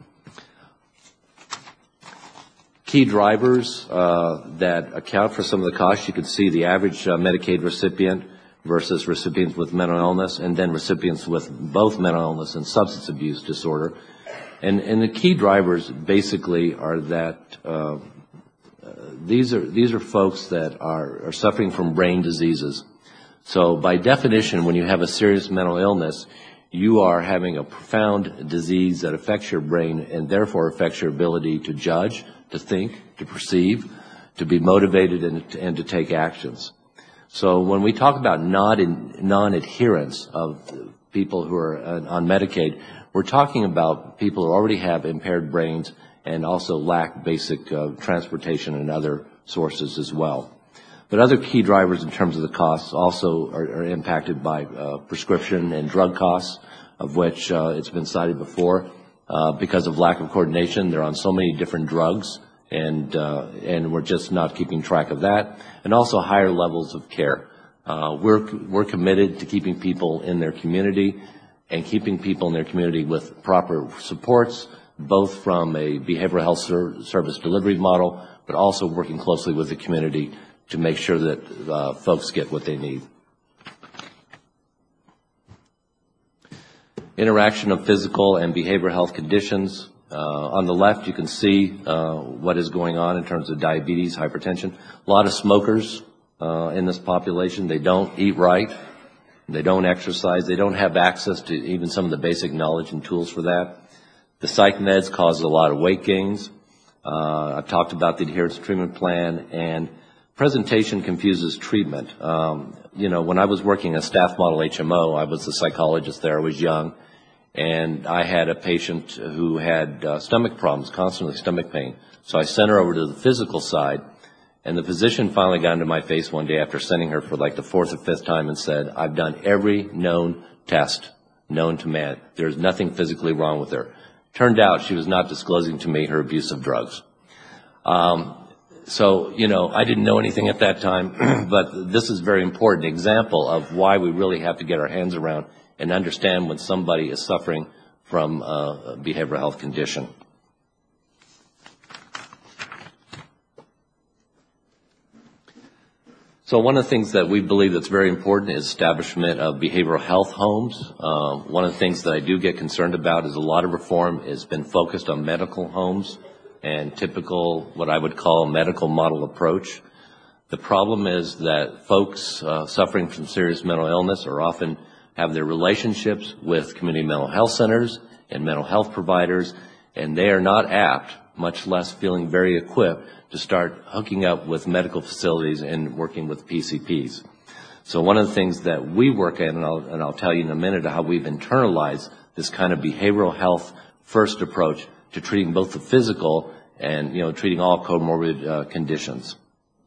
Key drivers that account for some of the costs, you can see the average Medicaid recipient versus recipients with mental illness, and then recipients with both mental illness and substance abuse disorder. And the key drivers basically are that these are folks that are suffering from brain diseases. So by definition, when you have a serious mental illness, you are having a profound disease that affects your brain and therefore affects your ability to judge, to think, to perceive, to be motivated, and to take actions. So when we talk about non-adherence of people who are on Medicaid, we're talking about people who already have impaired brains and also lack basic transportation and other sources as well. But other key drivers in terms of the costs also are impacted by prescription and drug costs, of which it's been cited before. Because of lack of coordination, they're on so many different drugs, and we're just not keeping track of that. And also higher levels of care. We're committed to keeping people in their community and keeping people in their community with proper supports, both from a behavioral health service delivery model, but also working closely with the community to make sure that folks get what they need. Interaction of physical and behavioral health conditions. On the left, you can see what is going on in terms of diabetes, hypertension. A lot of smokers in this population. They don't eat right. They don't exercise. They don't have access to even some of the basic knowledge and tools for that. The psych meds cause a lot of weight gains. I've talked about the adherence treatment plan, and presentation confuses treatment. When I was working as staff model HMO, I was a psychologist there. I was young. And I had a patient who had stomach problems, constantly stomach pain. So I sent her over to the physical side, and the physician finally got into my face one day after sending her for like the fourth or fifth time and said, "I've done every known test known to man. There's nothing physically wrong with her." Turned out she was not disclosing to me her abuse of drugs. So, I didn't know anything at that time, but this is a very important example of why we really have to get our hands around and understand when somebody is suffering from a behavioral health condition. So one of the things that we believe that's very important is establishment of behavioral health homes. One of the things that I do get concerned about is a lot of reform has been focused on medical homes and typical, what I would call, medical model approach. The problem is that folks suffering from serious mental illness are often have their relationships with community mental health centers and mental health providers, and they are not apt, much less feeling very equipped, to start hooking up with medical facilities and working with PCPs. So one of the things that we work at, and I'll tell you in a minute how we've internalized this kind of behavioral health first approach to treating both the physical and, treating all comorbid conditions.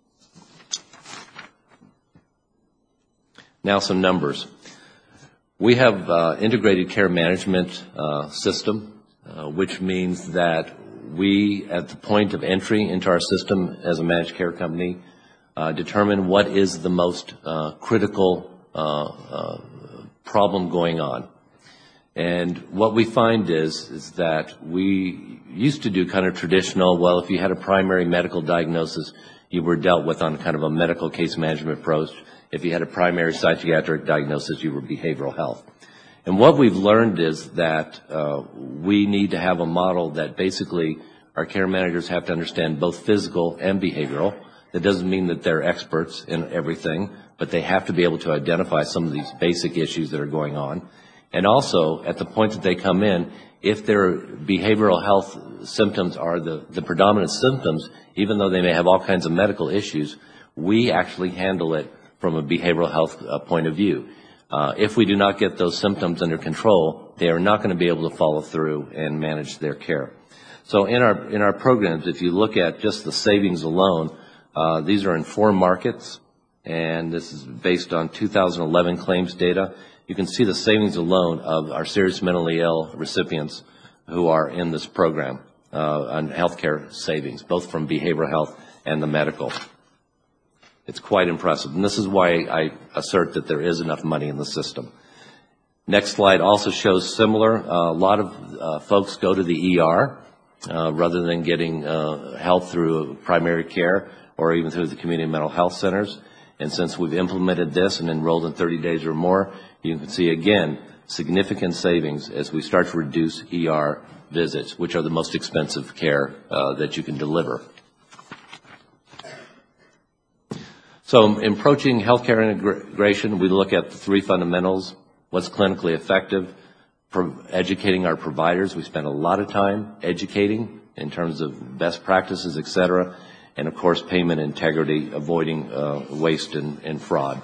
Now some numbers. We have integrated care management system, which means that we, at the point of entry into our system as a managed care company, determine what is the most critical problem going on. And what we find is that we used to do kind of traditional, well, if you had a primary medical diagnosis, you were dealt with on kind of a medical case management approach. If you had a primary psychiatric diagnosis, you were behavioral health. And what we've learned is that we need to have a model that basically our care managers have to understand both physical and behavioral. That doesn't mean that they're experts in everything, but they have to be able to identify some of these basic issues that are going on. And also, at the point that they come in, if their behavioral health symptoms are the predominant symptoms, even though they may have all kinds of medical issues, we actually handle it from a behavioral health point of view. If we do not get those symptoms under control, they are not going to be able to follow through and manage their care. So in our programs, if you look at just the savings alone, these are in 4 markets, and this is based on 2011 claims data. You can see the savings alone of our serious mentally ill recipients who are in this program on healthcare savings, both from behavioral health and the medical. It's quite impressive, and this is why I assert that there is enough money in the system. Next slide also shows similar. A lot of folks go to the ER rather than getting help through primary care or even through the community mental health centers. And since we've implemented this and enrolled in 30 days or more, you can see, again, significant savings as we start to reduce ER visits, which are the most expensive care that you can deliver. So in approaching healthcare integration, we look at the 3 fundamentals: what's clinically effective, educating our providers. We spend a lot of time educating in terms of best practices, et cetera, and of course payment integrity, avoiding waste and fraud.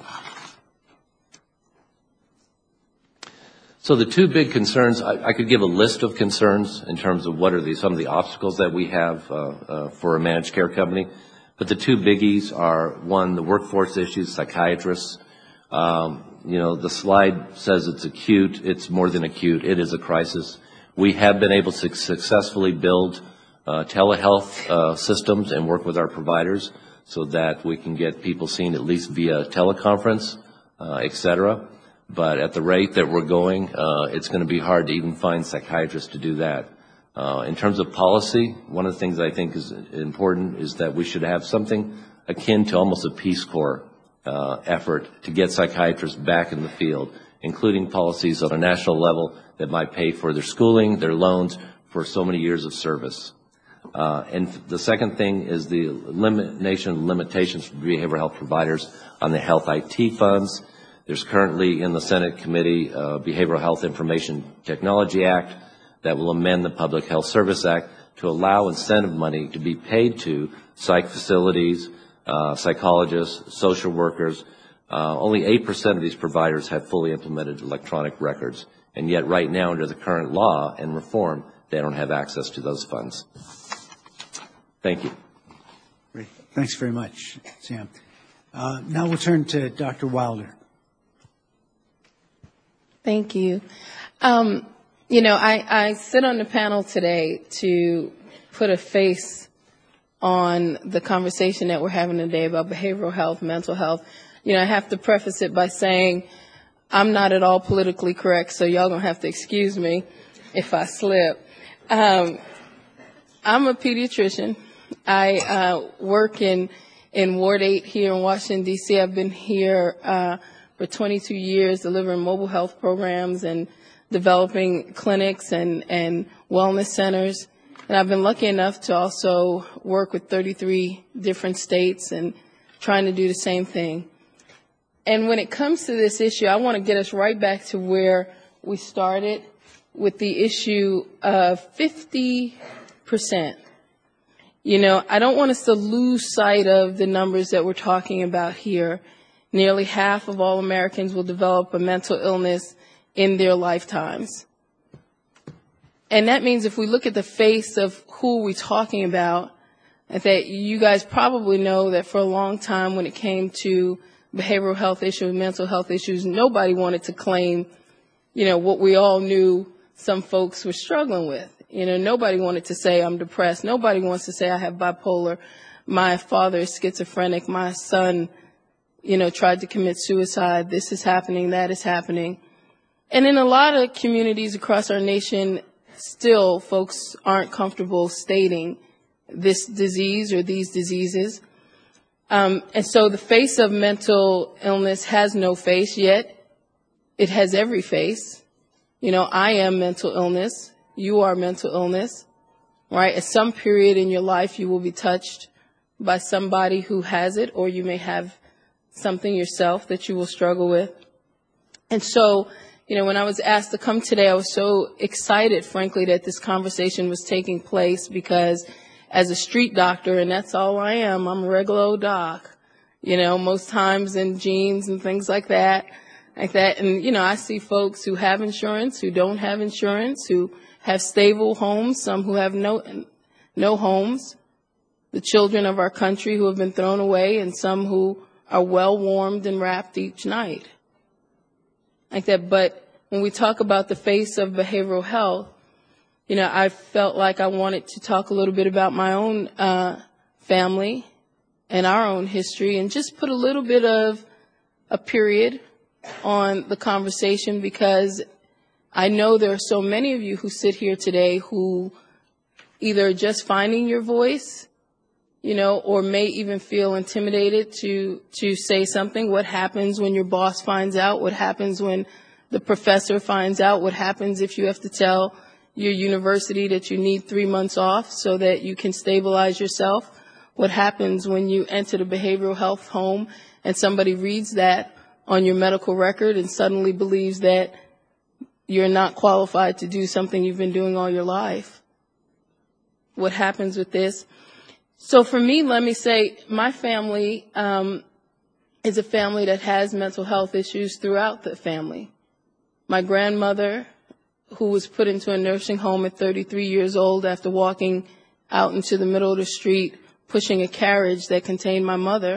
So the 2 big concerns, I could give a list of concerns in terms of what are some of the obstacles that we have for a managed care company. But the 2 biggies are, 1, the workforce issues, psychiatrists. The slide says it's acute. It's more than acute. It is a crisis. We have been able to successfully build telehealth systems and work with our providers so that we can get people seen at least via teleconference, et cetera. But at the rate that we're going, it's going to be hard to even find psychiatrists to do that. In terms of policy, one of the things I think is important is that we should have something akin to almost a Peace Corps effort to get psychiatrists back in the field, including policies on a national level that might pay for their schooling, their loans for so many years of service. And the second thing is the elimination of limitations for behavioral health providers on the health IT funds. There's currently in the Senate committee Behavioral Health Information Technology Act that will amend the Public Health Service Act to allow incentive money to be paid to psych facilities, psychologists, social workers. Only 8% of these providers have fully implemented electronic records, and yet right now under the current law and reform, they don't have access to those funds. Thank you. Great. Thanks very much, Sam. Now we'll turn to Dr. Wilder. Thank you. I sit on the panel today to put a face on the conversation that we're having today about behavioral health, mental health. I have to preface it by saying I'm not at all politically correct, so y'all gonna have to excuse me if I slip. I'm a pediatrician. I work in Ward 8 here in Washington, D.C. I've been here for 22 years delivering mobile health programs and developing clinics and wellness centers. And I've been lucky enough to also work with 33 different states and trying to do the same thing. And when it comes to this issue, I want to get us right back to where we started with the issue of 50%. You know, I don't want us to lose sight of the numbers that we're talking about here. Nearly half of all Americans will develop a mental illness in their lifetimes. And that means if we look at the face of who we're talking about, that you guys probably know that for a long time when it came to behavioral health issues, mental health issues, nobody wanted to claim, you know, what we all knew some folks were struggling with. You know, nobody wanted to say I'm depressed. Nobody wants to say I have bipolar. My father is schizophrenic. My son, you know, tried to commit suicide. This is happening. That is happening. And in a lot of communities across our nation, still folks aren't comfortable stating this disease or these diseases. And so the face of mental illness has no face, yet it has every face. You know, I am mental illness. You are mental illness, right? At some period in your life, you will be touched by somebody who has it, or you may have something yourself that you will struggle with. And so, you know, when I was asked to come today, I was so excited, frankly, that this conversation was taking place because as a street doctor, and that's all I am, I'm a regular old doc, you know, most times in jeans and things like that. And, you know, I see folks who have insurance, who don't have insurance, who have stable homes, some who have no homes, the children of our country who have been thrown away, and some who are well warmed and wrapped each night. Like that. But when we talk about the face of behavioral health, you know, I felt like I wanted to talk a little bit about my own family and our own history and just put a little bit of a period on the conversation, because I know there are so many of you who sit here today who either are just finding your voice, you know, or may even feel intimidated to say something. What happens when your boss finds out? What happens when the professor finds out? What happens if you have to tell your university that you need 3 months off so that you can stabilize yourself? What happens when you enter the behavioral health home and somebody reads that on your medical record and suddenly believes that you're not qualified to do something you've been doing all your life? What happens with this? So for me, let me say my family is a family that has mental health issues throughout the family. My grandmother, who was put into a nursing home at 33 years old after walking out into the middle of the street, pushing a carriage that contained my mother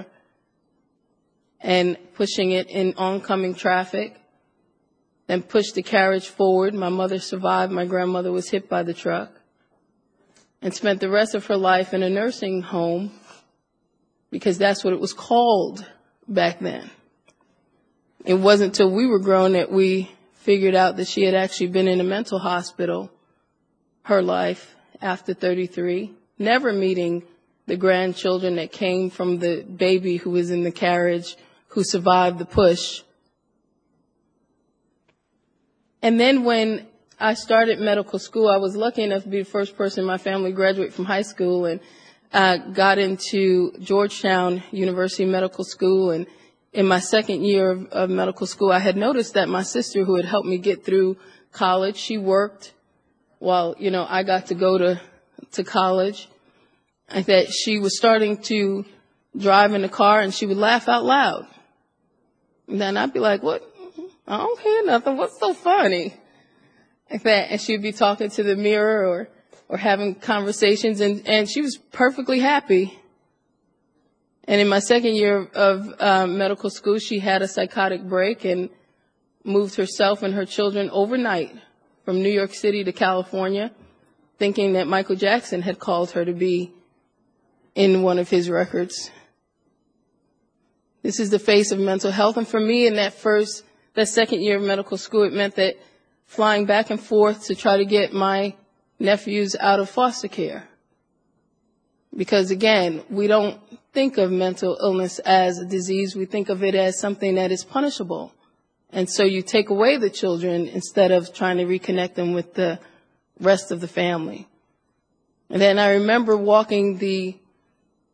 and pushing it in oncoming traffic, then pushed the carriage forward. My mother survived. My grandmother was hit by the truck and spent the rest of her life in a nursing home because that's what it was called back then. It wasn't until we were grown that we figured out that she had actually been in a mental hospital her life after 33, never meeting the grandchildren that came from the baby who was in the carriage who survived the push. And then when I started medical school, I was lucky enough to be the first person in my family to graduate from high school and got into Georgetown University Medical School. And in my second year of medical school, I had noticed that my sister, who had helped me get through college, she worked while, you know, I got to go to college. And that she was starting to drive in the car and she would laugh out loud. And then I'd be like, what? I don't hear nothing. What's so funny? Like that. And she'd be talking to the mirror or having conversations, and she was perfectly happy. And in my second year of medical school, she had a psychotic break and moved herself and her children overnight from New York City to California, thinking that Michael Jackson had called her to be in one of his records. This is the face of mental health. And for me, in that second year of medical school, it meant that flying back and forth to try to get my nephews out of foster care. Because again, we don't think of mental illness as a disease. We think of it as something that is punishable. And so you take away the children instead of trying to reconnect them with the rest of the family. And then I remember walking the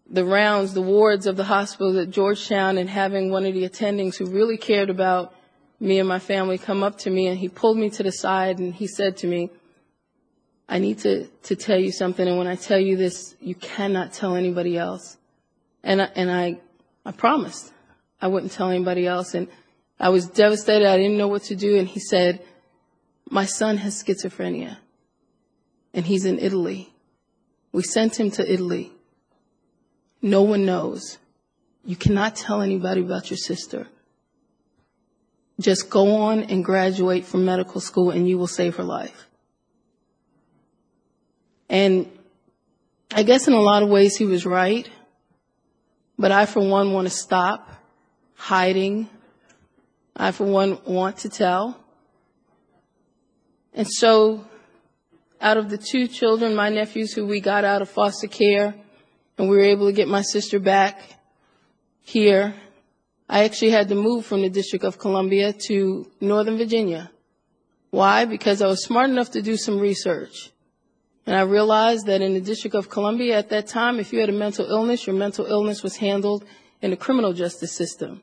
the rounds, the wards of the hospitals at Georgetown, and having one of the attendings who really cared about me and my family come up to me, and he pulled me to the side and he said to me, I need to tell you something, and when I tell you this, you cannot tell anybody else. And I promised I wouldn't tell anybody else, and I was devastated. I didn't know what to do, and he said, my son has schizophrenia, and he's in Italy. We sent him to Italy. No one knows. You cannot tell anybody about your sister. Just go on and graduate from medical school, and you will save her life. And I guess in a lot of ways he was right, but I, for one, want to stop hiding. I, for one, want to tell. And so out of the two children, my nephews, who we got out of foster care, and we were able to get my sister back here, I actually had to move from the District of Columbia to Northern Virginia. Why? Because I was smart enough to do some research. And I realized that in the District of Columbia at that time, if you had a mental illness, your mental illness was handled in the criminal justice system.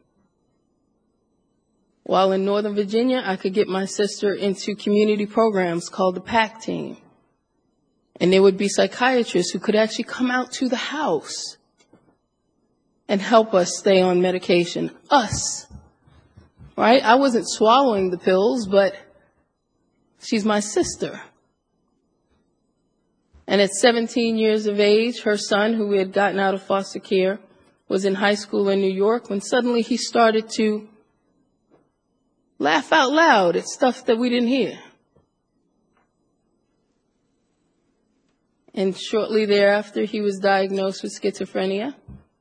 While in Northern Virginia, I could get my sister into community programs called the PAC team. And there would be psychiatrists who could actually come out to the house and help us stay on medication. Us. Right? I wasn't swallowing the pills, but she's my sister. And at 17 years of age, her son, who we had gotten out of foster care, was in high school in New York when suddenly he started to laugh out loud at stuff that we didn't hear. And shortly thereafter, he was diagnosed with schizophrenia.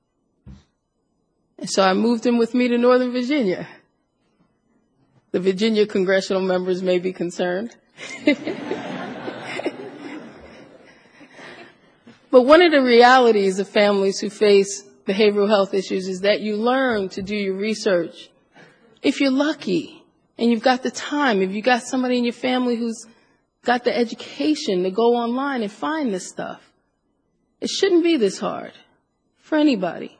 And so I moved him with me to Northern Virginia. The Virginia congressional members may be concerned. But one of the realities of families who face behavioral health issues is that you learn to do your research. If you're lucky and you've got the time, if you've got somebody in your family who's got the education to go online and find this stuff, it shouldn't be this hard for anybody.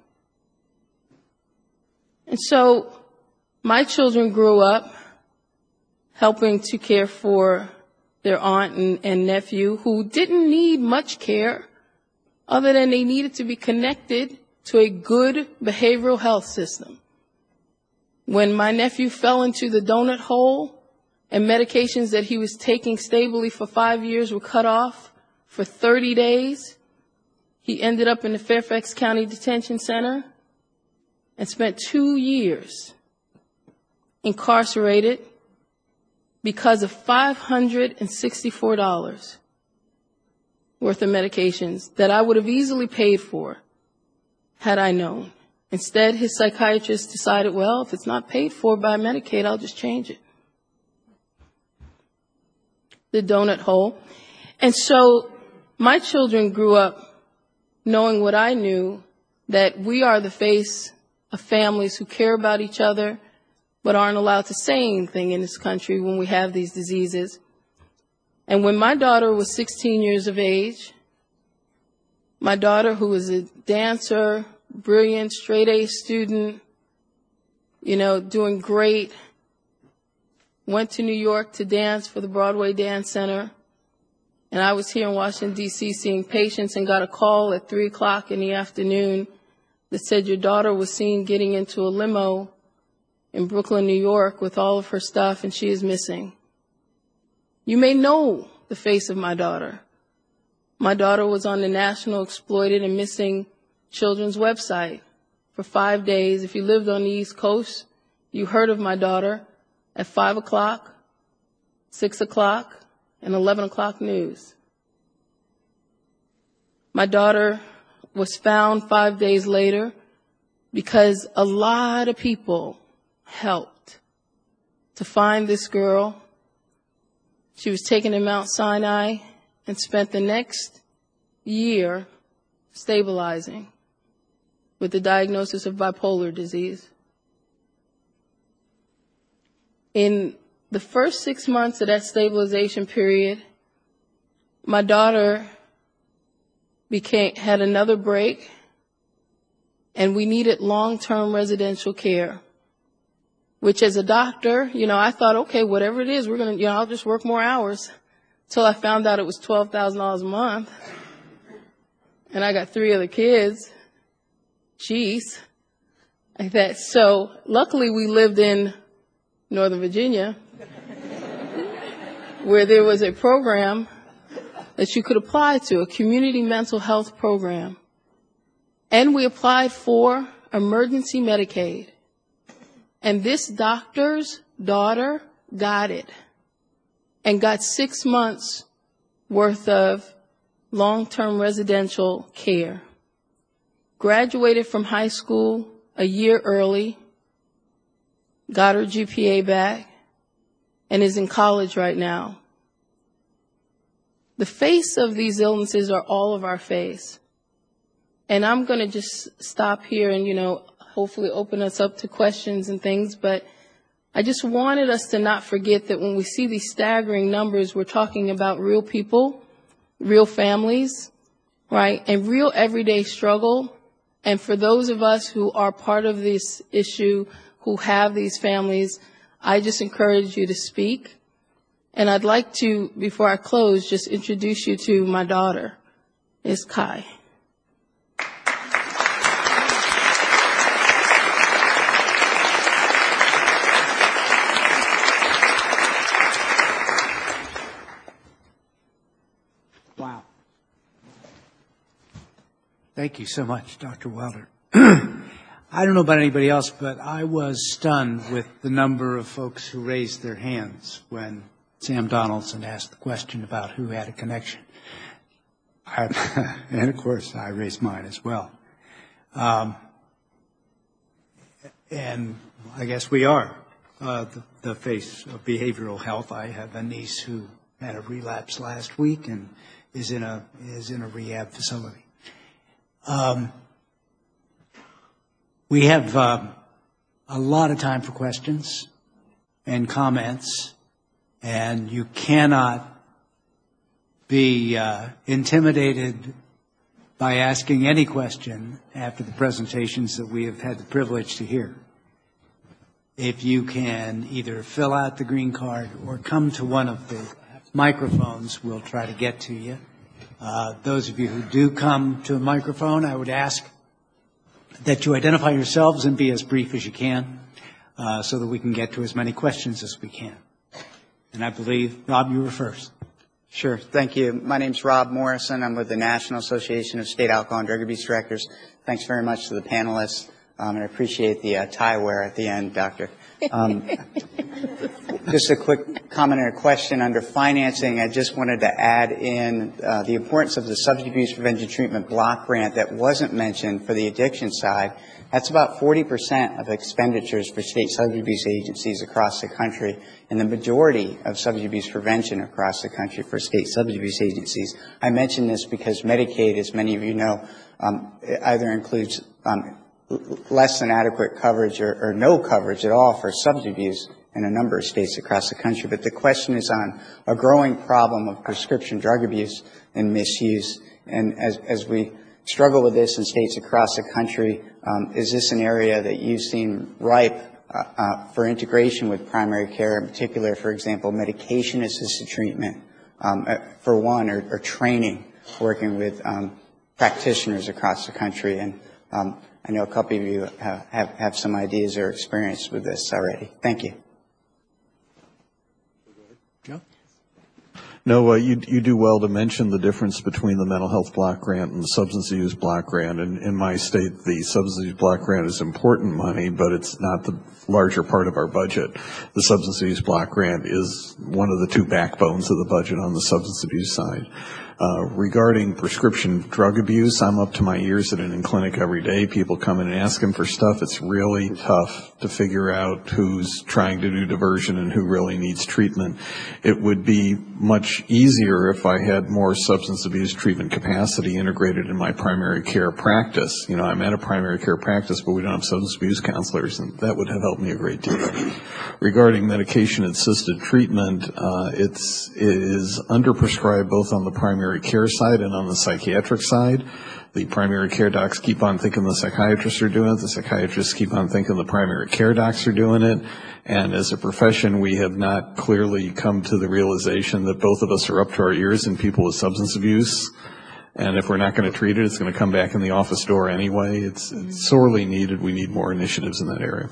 And so my children grew up helping to care for their aunt and nephew who didn't need much care other than they needed to be connected to a good behavioral health system. When my nephew fell into the donut hole and medications that he was taking stably for 5 years were cut off for 30 days, he ended up in the Fairfax County Detention Center and spent 2 years incarcerated because of $564 worth of medications that I would have easily paid for had I known. Instead, his psychiatrist decided, well, if it's not paid for by Medicaid, I'll just change it. The donut hole. And so my children grew up knowing what I knew, that we are the face of families who care about each other but aren't allowed to say anything in this country when we have these diseases. And when my daughter was 16 years of age, my daughter, who was a dancer, brilliant, straight-A student, doing great, went to New York to dance for the Broadway Dance Center. And I was here in Washington, D.C. seeing patients and got a call at 3 o'clock in the afternoon that said your daughter was seen getting into a limo in Brooklyn, New York with all of her stuff, and she is missing. You may know the face of my daughter. My daughter was on the National Exploited and Missing Children's website for 5 days. If you lived on the East Coast, you heard of my daughter at 5 o'clock, 6 o'clock, and 11 o'clock news. My daughter was found 5 days later because a lot of people helped to find this girl. She was taken to Mount Sinai and spent the next year stabilizing with the diagnosis of bipolar disease. In the first 6 months of that stabilization period, my daughter had another break and we needed long-term residential care, which as a doctor, I thought, okay, whatever it is, we're going to, I'll just work more hours, till I found out it was $12,000 a month, and I got 3 other kids. Jeez. Like that. So luckily we lived in Northern Virginia, where there was a program that you could apply to, a community mental health program. And we applied for emergency Medicaid. And this doctor's daughter got it and got 6 months worth of long-term residential care. Graduated from high school a year early, got her GPA back, and is in college right now. The face of these illnesses are all of our face. And I'm going to just stop here and, hopefully open us up to questions and things, but I just wanted us to not forget that when we see these staggering numbers, we're talking about real people, real families, right, and real everyday struggle. And for those of us who are part of this issue, who have these families, I just encourage you to speak. And I'd like to, before I close, just introduce you to my daughter, Ms. Kai. Wow. Thank you so much, Dr. Welder. I don't know about anybody else, but I was stunned with the number of folks who raised their hands when Sam Donaldson asked the question about who had a connection. And, of course, I raised mine as well. And I guess we are the face of behavioral health. I have a niece who had a relapse last week and is in a rehab facility. We have a lot of time for questions and comments, and you cannot be intimidated by asking any question after the presentations that we have had the privilege to hear. If you can either fill out the green card or come to one of the microphones, we'll try to get to you. Those of you who do come to a microphone, I would ask that you identify yourselves and be as brief as you can so that we can get to as many questions as we can. And I believe, Rob, you were first. Sure. Thank you. My name's Rob Morrison. I'm with the National Association of State Alcohol and Drug Abuse Directors. Thanks very much to the panelists. And I appreciate the tie wear at the end, Doctor. Just a quick comment and a question under financing. I just wanted to add in the importance of the Substance Abuse Prevention Treatment Block Grant that wasn't mentioned for the addiction side. That's about 40% of expenditures for state substance abuse agencies across the country, and the majority of substance abuse prevention across the country for state substance abuse agencies. I mention this because Medicaid, as many of you know, either includes less than adequate coverage or no coverage at all for substance abuse in a number of states across the country. But the question is on a growing problem of prescription drug abuse and misuse. And as we struggle with this in states across the country, is this an area that you've seen ripe for integration with primary care, in particular, for example, medication-assisted treatment, for one, or training, working with practitioners across the country? And I know a couple of you have some ideas or experience with this already. Thank you. Joe? No, you do well to mention the difference between the mental health block grant and the substance use block grant. And in my state, the substance use block grant is important money, but it's not the larger part of our budget. The substance use block grant is one of the two backbones of the budget on the substance abuse side. Regarding prescription drug abuse, I'm up to my ears in an in-clinic every day. People come in and asking for stuff. It's really tough to figure out who's trying to do diversion and who really needs treatment. It would be much easier if I had more substance abuse treatment capacity integrated in my primary care practice. You know, I'm at a primary care practice, but we don't have substance abuse counselors, and that would have helped me a great deal. Regarding medication-assisted treatment, it is underprescribed both on the primary primary care side and on the psychiatric side. The primary care docs keep on thinking the psychiatrists are doing it. The psychiatrists keep on thinking the primary care docs are doing it. And as a profession, we have not clearly come to the realization that both of us are up to our ears in people with substance abuse. And if we're not going to treat it, it's going to come back in the office door anyway. It's sorely needed. We need more initiatives in that area.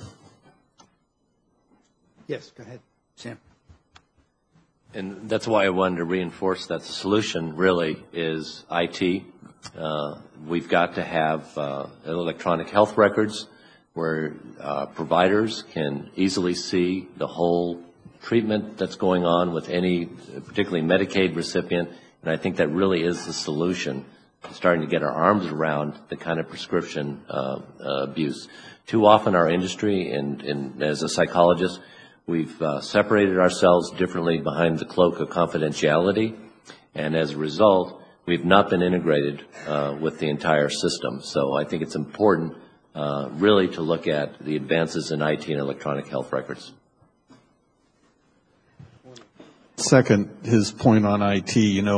Yes, go ahead, Sam. And that's why I wanted to reinforce that the solution really is IT. We've got to have electronic health records where providers can easily see the whole treatment that's going on with any, particularly Medicaid recipient. And I think that really is the solution, starting to get our arms around the kind of prescription abuse. Too often our industry, and as a psychologist, we've separated ourselves differently behind the cloak of confidentiality, and as a result, we've not been integrated with the entire system. So I think it's important really to look at the advances in IT and electronic health records. Second, his point on IT,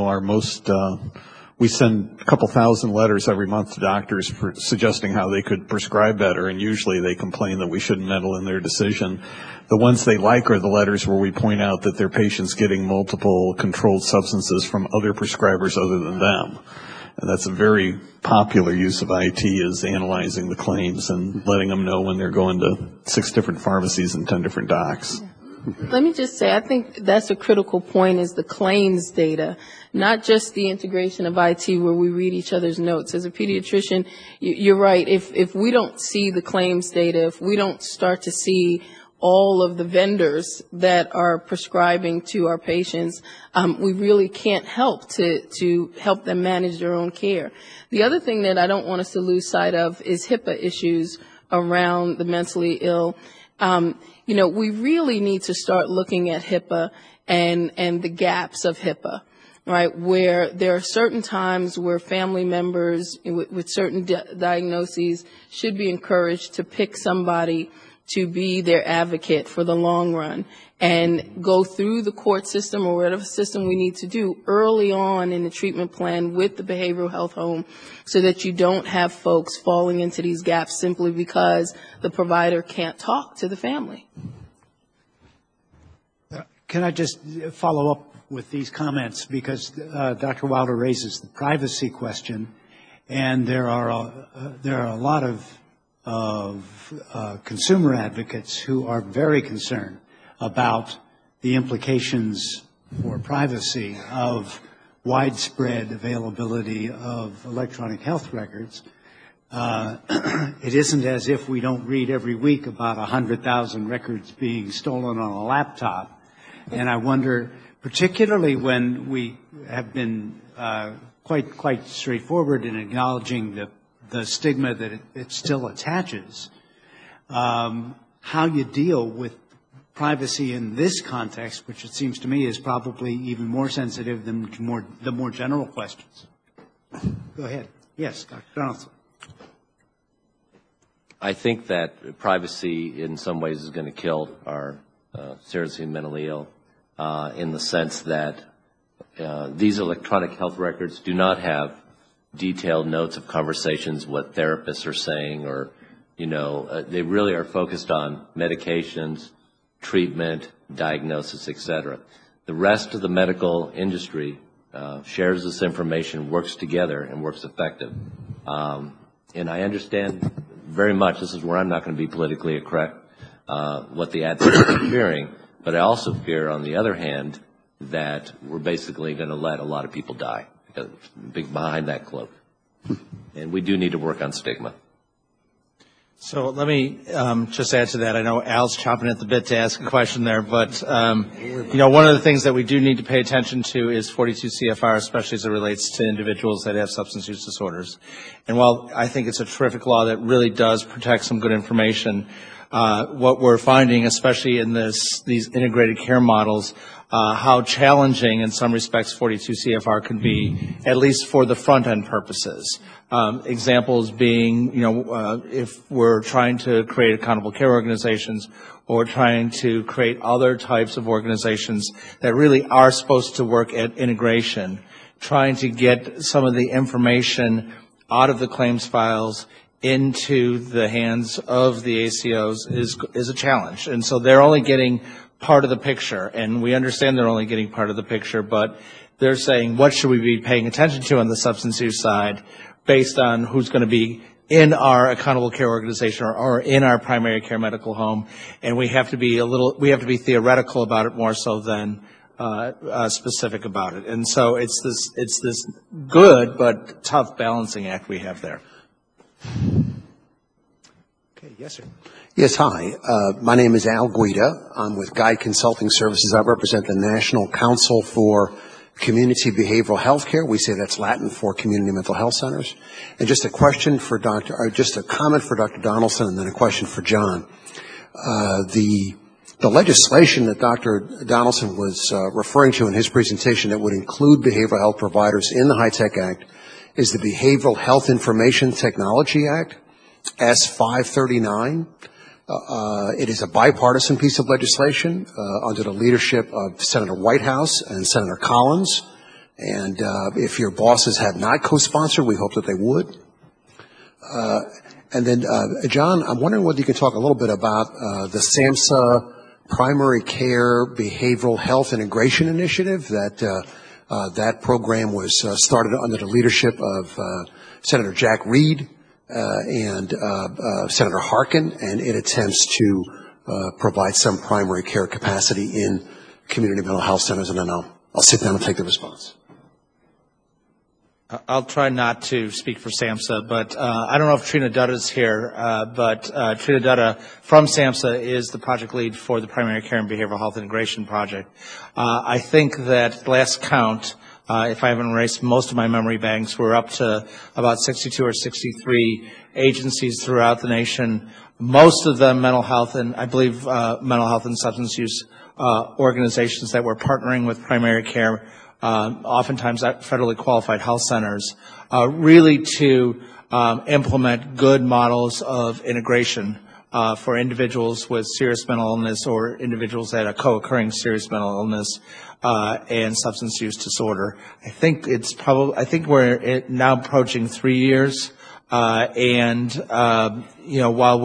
we send a couple thousand letters every month to doctors suggesting how they could prescribe better, and usually they complain that we shouldn't meddle in their decision. The ones they like are the letters where we point out that their patient's getting multiple controlled substances from other prescribers other than them. And that's a very popular use of IT, is analyzing the claims and letting them know when they're going to 6 different pharmacies and 10 different docs. Let me just say, I think that's a critical point, is the claims data, not just the integration of IT where we read each other's notes. As a pediatrician, you're right. If we don't see the claims data, if we don't start to see all of the vendors that are prescribing to our patients, we really can't help to help them manage their own care. The other thing that I don't want us to lose sight of is HIPAA issues around the mentally ill. We really need to start looking at HIPAA and the gaps of HIPAA, right? Where there are certain times where family members with certain diagnoses should be encouraged to pick somebody to be their advocate for the long run and go through the court system or whatever system we need to do early on in the treatment plan with the behavioral health home, so that you don't have folks falling into these gaps simply because the provider can't talk to the family. Can I just follow up with these comments, because Dr. Wilder raises the privacy question, and there are a lot of consumer advocates who are very concerned about the implications for privacy of widespread availability of electronic health records. It isn't as if we don't read every week about 100,000 records being stolen on a laptop. And I wonder, particularly when we have been quite straightforward in acknowledging the stigma that it still attaches, how you deal with privacy in this context, which it seems to me is probably even more sensitive than the more general questions. Go ahead. Yes, Dr. Donaldson. I think that privacy in some ways is going to kill our seriously mentally ill, in the sense that these electronic health records do not have detailed notes of conversations, what therapists are saying, or, they really are focused on medications, treatment, diagnosis, etc. The rest of the medical industry shares this information, works together, and works effective. And I understand very much, this is where I'm not going to be politically correct, what the advocates are fearing, but I also fear, on the other hand, that we're basically going to let a lot of people die behind that cloak. And we do need to work on stigma. So let me just add to that. I know Al's chomping at the bit to ask a question there, but one of the things that we do need to pay attention to is 42 CFR, especially as it relates to individuals that have substance use disorders. And while I think it's a terrific law that really does protect some good information, what we're finding, especially in these integrated care models, how challenging in some respects 42 CFR can be, at least for the front-end purposes. Examples being, if we're trying to create accountable care organizations or trying to create other types of organizations that really are supposed to work at integration, trying to get some of the information out of the claims files into the hands of the ACOs is a challenge. And so they're only getting part of the picture, and we understand they're only getting part of the picture, but they're saying, what should we be paying attention to on the substance use side based on who's going to be in our accountable care organization or in our primary care medical home, and we have to be theoretical about it more so than specific about it. And so it's this good but tough balancing act we have there. Okay, yes, sir. Yes, hi. My name is Al Guida. I'm with Guide Consulting Services. I represent the National Council for Community Behavioral Health Care. We say that's Latin for community mental health centers. And just a comment for Dr. Donaldson, and then a question for John. The legislation that Dr. Donaldson was referring to in his presentation that would include behavioral health providers in the HITECH Act is the Behavioral Health Information Technology Act, S539. It is a bipartisan piece of legislation under the leadership of Senator Whitehouse and Senator Collins. And if your bosses have not co-sponsored, we hope that they would. And then, John, I'm wondering whether you can talk a little bit about the SAMHSA Primary Care Behavioral Health Integration Initiative. That program was started under the leadership of Senator Jack Reed and Senator Harkin, and it attempts to provide some primary care capacity in community mental health centers. And then I'll sit down and take the response. I'll try not to speak for SAMHSA, but I don't know if Trina Dutta is here, but Trina Dutta from SAMHSA is the project lead for the Primary Care and Behavioral Health Integration Project. I think that last count, if I haven't erased most of my memory banks, we're up to about 62 or 63 agencies throughout the nation, most of them mental health and I believe mental health and substance use organizations that were partnering with primary care, oftentimes at federally qualified health centers, really to implement good models of integration for individuals with serious mental illness or individuals that have co-occurring serious mental illness and substance use disorder. I think we're now approaching 3 years, and while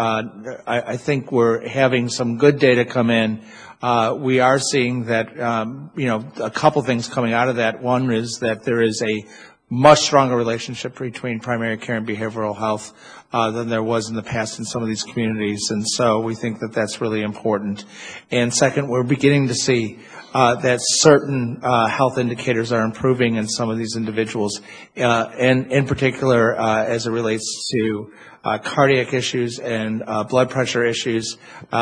I think we're having some good data come in. We are seeing that, a couple things coming out of that. One is that there is a much stronger relationship between primary care and behavioral health than there was in the past in some of these communities, and so we think that that's really important. And second, we're beginning to see that certain health indicators are improving in some of these individuals, and in particular as it relates to cardiac issues and blood pressure issues.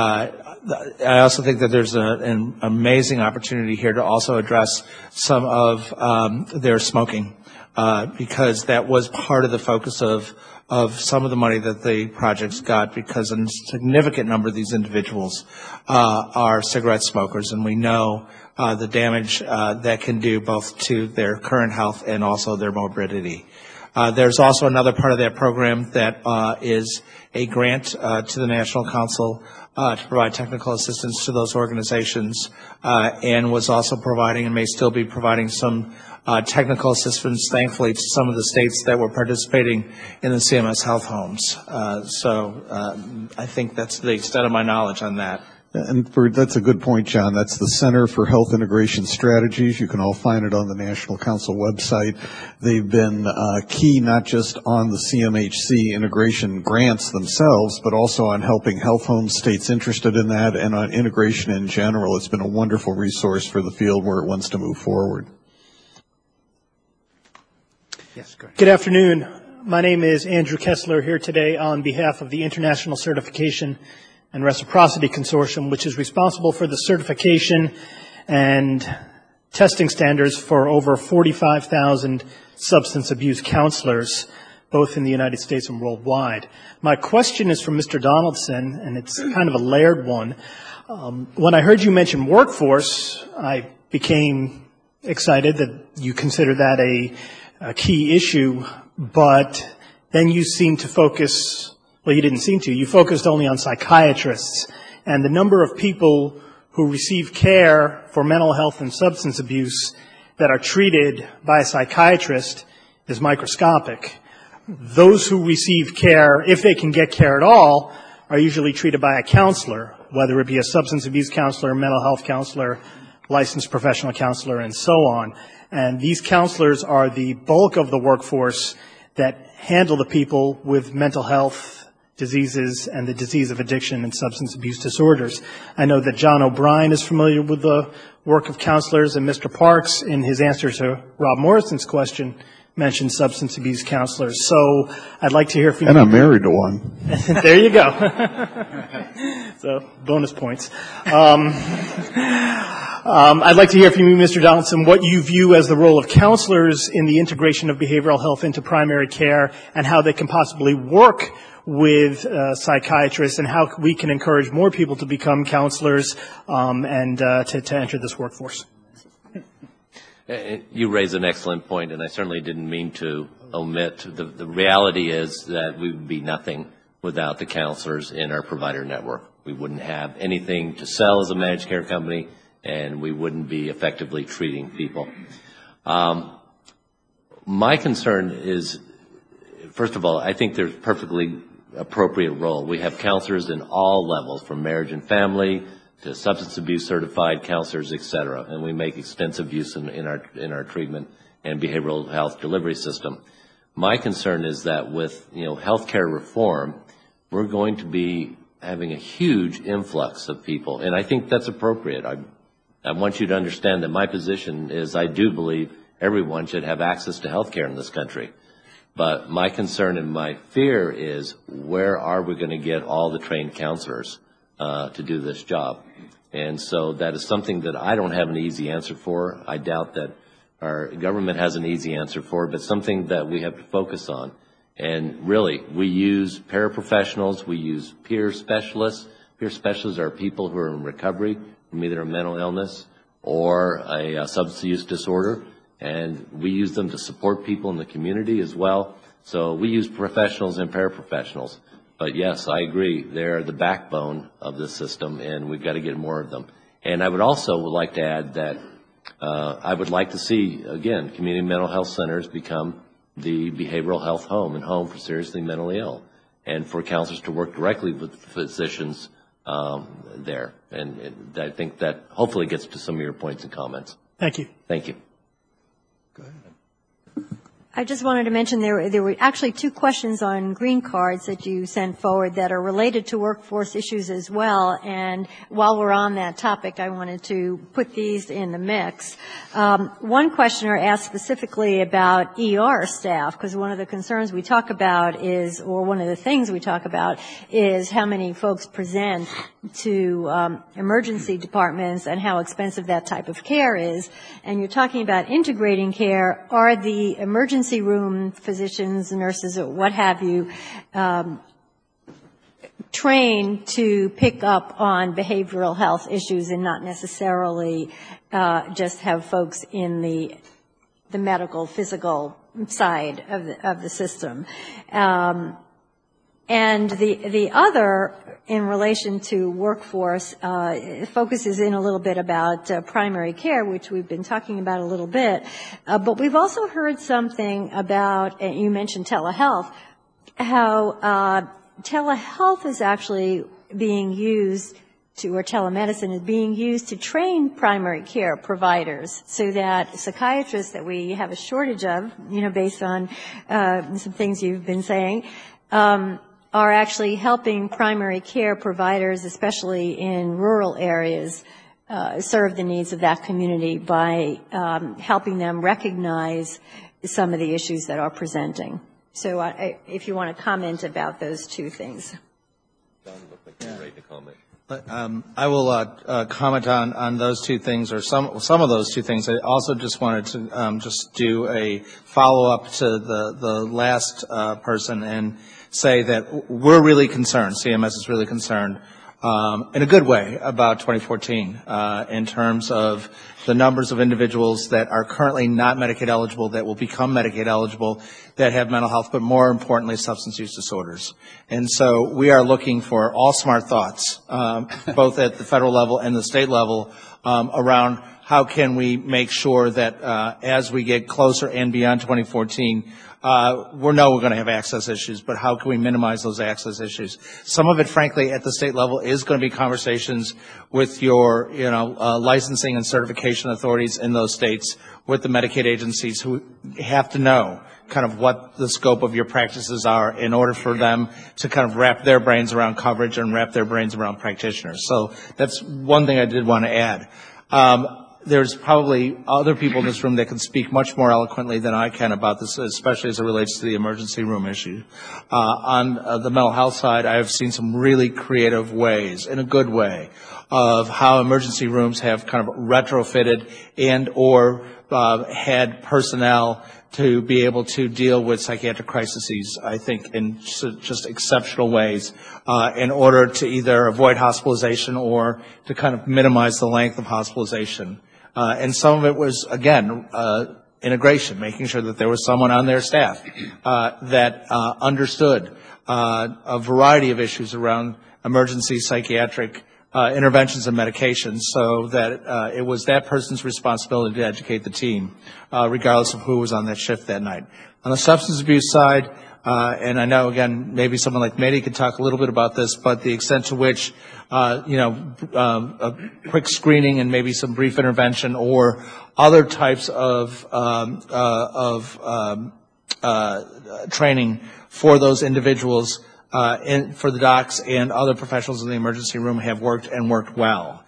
I also think that there's an amazing opportunity here to also address some of their smoking, because that was part of the focus of some of the money that the projects got, because a significant number of these individuals are cigarette smokers, and we know the damage that can do both to their current health and also their morbidity. There's also another part of that program that is a grant to the National Council to provide technical assistance to those organizations, and was also providing and may still be providing some technical assistance, thankfully, to some of the states that were participating in the CMS Health Homes. I think that's the extent of my knowledge on that. And that's a good point, John. That's the Center for Health Integration Strategies. You can all find it on the National Council website. They've been key not just on the CMHC integration grants themselves, but also on helping health homes, states interested in that, and on integration in general. It's been a wonderful resource for the field where it wants to move forward. Yes, go ahead. Good afternoon. My name is Andrew Kessler, here today on behalf of the International Certification and Reciprocity Consortium, which is responsible for the certification and testing standards for over 45,000 substance abuse counselors, both in the United States and worldwide. My question is for Mr. Donaldson, and it's kind of a layered one. When I heard you mention workforce, I became excited that you consider that a key issue, but then you seem to focus. Well, you didn't seem to. You focused only on psychiatrists, and the number of people who receive care for mental health and substance abuse that are treated by a psychiatrist is microscopic. Those who receive care, if they can get care at all, are usually treated by a counselor, whether it be a substance abuse counselor, mental health counselor, licensed professional counselor, and so on. And these counselors are the bulk of the workforce that handle the people with mental health diseases and the disease of addiction and substance abuse disorders. I know that John O'Brien is familiar with the work of counselors, and Mr. Parks, in his answer to Rob Morrison's question, mentioned substance abuse counselors. So I'd like to hear from you. And I'm married to one. There you go. So bonus points. I'd like to hear from you, Mr. Donaldson, what you view as the role of counselors in the integration of behavioral health into primary care and how they can possibly work with psychiatrists and how we can encourage more people to become counselors and to enter this workforce. You raise an excellent point, and I certainly didn't mean to omit. The reality is that we would be nothing without the counselors in our provider network. We wouldn't have anything to sell as a managed care company, and we wouldn't be effectively treating people. My concern is, first of all, I think there's perfectly appropriate role. We have counselors in all levels, from marriage and family to substance abuse certified counselors, et cetera, and we make extensive use in our treatment and behavioral health delivery system. My concern is that with healthcare reform, we're going to be having a huge influx of people, and I think that's appropriate. I want you to understand that my position is I do believe everyone should have access to healthcare in this country. But my concern and my fear is, where are we going to get all the trained counselors to do this job? And so that is something that I don't have an easy answer for. I doubt that our government has an easy answer for, but something that we have to focus on. And really, we use paraprofessionals, we use peer specialists. Peer specialists are people who are in recovery from either a mental illness or a substance use disorder. And we use them to support people in the community as well. So we use professionals and paraprofessionals. But yes, I agree, they're the backbone of the system, and we've got to get more of them. And I would also like to add that I would like to see, again, community mental health centers become the behavioral health home and home for seriously mentally ill, and for counselors to work directly with physicians there. And I think that hopefully gets to some of your points and comments. Thank you. Thank you. Go ahead. I just wanted to mention there were actually two questions on green cards that you sent forward that are related to workforce issues as well. And while we're on that topic, I wanted to put these in the mix. One questioner asked specifically about ER staff, because one of the concerns we talk about is, or one of the things we talk about is how many folks present to emergency departments and how expensive that type of care is. And you're talking about integrating care. Are the emergency room physicians, nurses, or what have you, trained to pick up on behavioral health issues and not necessarily just have folks in the medical, physical side of the system? And the other, in relation to workforce, focuses in a little bit about primary care, which we've been talking about a little bit. But we've also heard something about, and you mentioned telehealth, how telehealth is actually being used to, or telemedicine is being used to train primary care providers, so that psychiatrists that we have a shortage of, based on some things you've been saying, are actually helping primary care providers, especially in rural areas, serve the needs of that community by helping them recognize some of the issues that are presenting. So if you want to comment about those two things. Don looked like you're ready to comment. I will comment on those two things, or some of those two things. I also just wanted to just do a follow-up to the last person and say that we're really concerned, CMS is really concerned, in a good way, about 2014 in terms of the numbers of individuals that are currently not Medicaid eligible, that will become Medicaid eligible, that have mental health, but more importantly, substance use disorders. And so we are looking for all smart thoughts, both at the federal level and the state level, around how can we make sure that as we get closer and beyond 2014, we're going to have access issues, but how can we minimize those access issues? Some of it, frankly, at the state level is going to be conversations with your, licensing and certification authorities in those states, with the Medicaid agencies who have to know kind of what the scope of your practices are in order for them to kind of wrap their brains around coverage and wrap their brains around practitioners. So that's one thing I did want to add. There's probably other people in this room that can speak much more eloquently than I can about this, especially as it relates to the emergency room issue. On the mental health side, I have seen some really creative ways, in a good way, of how emergency rooms have kind of retrofitted and or had personnel to be able to deal with psychiatric crises, I think, in just exceptional ways, in order to either avoid hospitalization or to kind of minimize the length of hospitalization. And some of it was, again, integration, making sure that there was someone on their staff that understood a variety of issues around emergency psychiatric interventions and medications, so that it was that person's responsibility to educate the team, regardless of who was on that shift that night. On the substance abuse side, and I know, again, maybe someone like Mehdi could talk a little bit about this, but the extent to which, a quick screening and maybe some brief intervention or other types of training for those individuals, for the docs and other professionals in the emergency room have worked and worked well.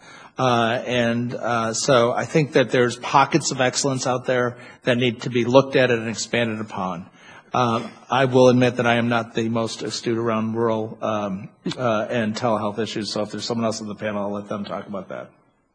So I think that there's pockets of excellence out there that need to be looked at and expanded upon. I will admit that I am not the most astute around rural and telehealth issues, so if there's someone else on the panel, I'll let them talk about that.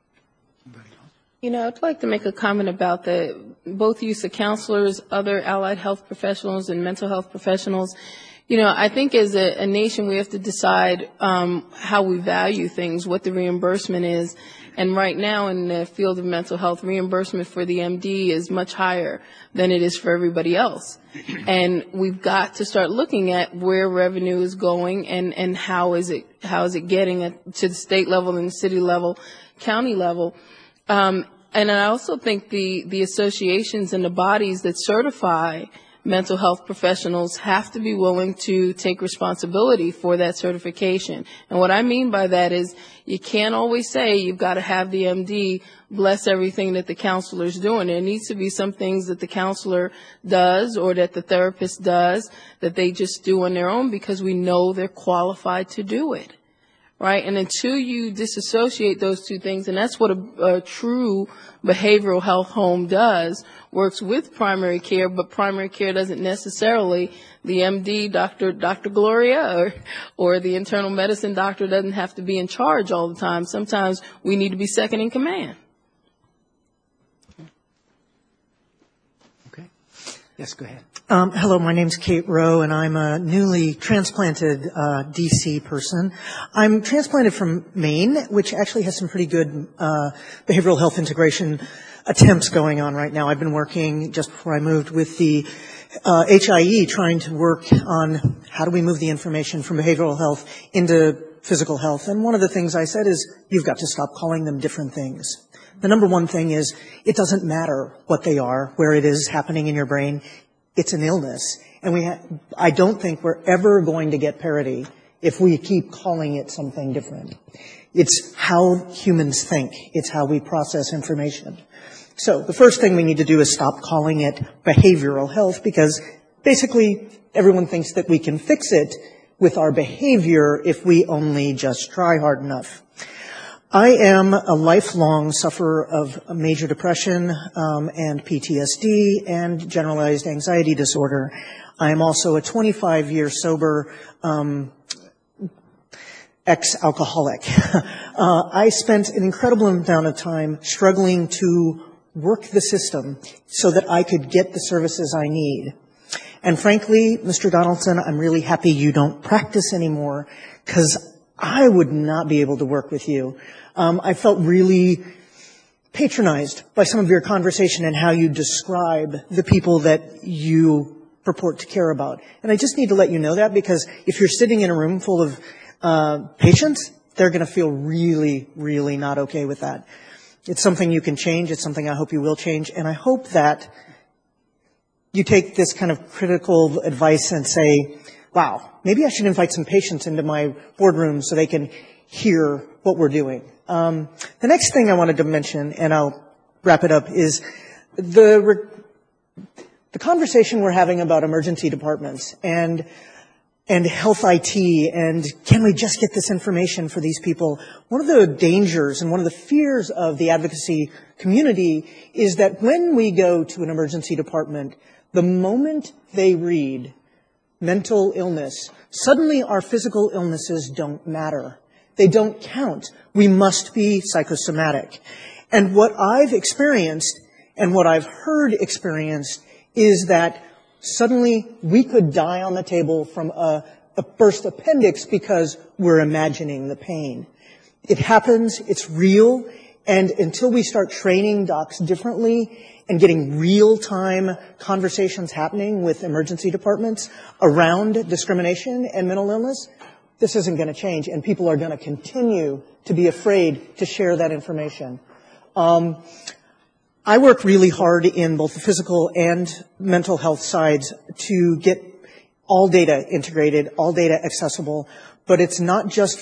I'd like to make a comment about both use of counselors, other allied health professionals, and mental health professionals. I think as a nation we have to decide how we value things, what the reimbursement is. And right now in the field of mental health, reimbursement for the MD is much higher than it is for everybody else. And we've got to start looking at where revenue is going and how is it getting to the state level and city level, county level. And I also think the associations and the bodies that certify mental health professionals have to be willing to take responsibility for that certification. And what I mean by that is you can't always say you've got to have the MD bless everything that the counselor's doing. There needs to be some things that the counselor does or that the therapist does that they just do on their own because we know they're qualified to do it. Right? And until you disassociate those two things, and that's what a true behavioral health home does, works with primary care, but primary care doesn't necessarily, the MD, Dr. Gloria, or the internal medicine doctor doesn't have to be in charge all the time. Sometimes we need to be second in command. Okay. Yes, go ahead. Hello, my name's Kate Rowe, and I'm a newly transplanted DC person. I'm transplanted from Maine, which actually has some pretty good behavioral health integration attempts going on right now. I've been working just before I moved with the HIE, trying to work on how do we move the information from behavioral health into physical health. And one of the things I said is you've got to stop calling them different things. The number one thing is it doesn't matter what they are, where it is happening in your brain. It's an illness. And I don't think we're ever going to get parity if we keep calling it something different. It's how humans think. It's how we process information. So the first thing we need to do is stop calling it behavioral health, because basically everyone thinks that we can fix it with our behavior if we only just try hard enough. I am a lifelong sufferer of major depression and PTSD and generalized anxiety disorder. I am also a 25-year sober ex-alcoholic. I spent an incredible amount of time struggling to work the system so that I could get the services I need. And frankly, Mr. Donaldson, I'm really happy you don't practice anymore, because I would not be able to work with you. I felt really patronized by some of your conversation and how you describe the people that you purport to care about. And I just need to let you know that, because if you're sitting in a room full of patients, they're going to feel really, really not okay with that. It's something you can change. It's something I hope you will change. And I hope that you take this kind of critical advice and say, wow, maybe I should invite some patients into my boardroom so they can hear what we're doing. The next thing I wanted to mention, and I'll wrap it up, is the conversation we're having about emergency departments and health IT, and can we just get this information for these people? One of the dangers and one of the fears of the advocacy community is that when we go to an emergency department, the moment they read mental illness, suddenly our physical illnesses don't matter. They don't count. We must be psychosomatic. And what I've experienced and what I've heard experienced is that suddenly we could die on the table from a burst appendix because we're imagining the pain. It happens, it's real, and until we start training docs differently and getting real-time conversations happening with emergency departments around discrimination and mental illness, this isn't going to change, and people are going to continue to be afraid to share that information. I work really hard in both the physical and mental health sides to get all data integrated, all data accessible, but it's not just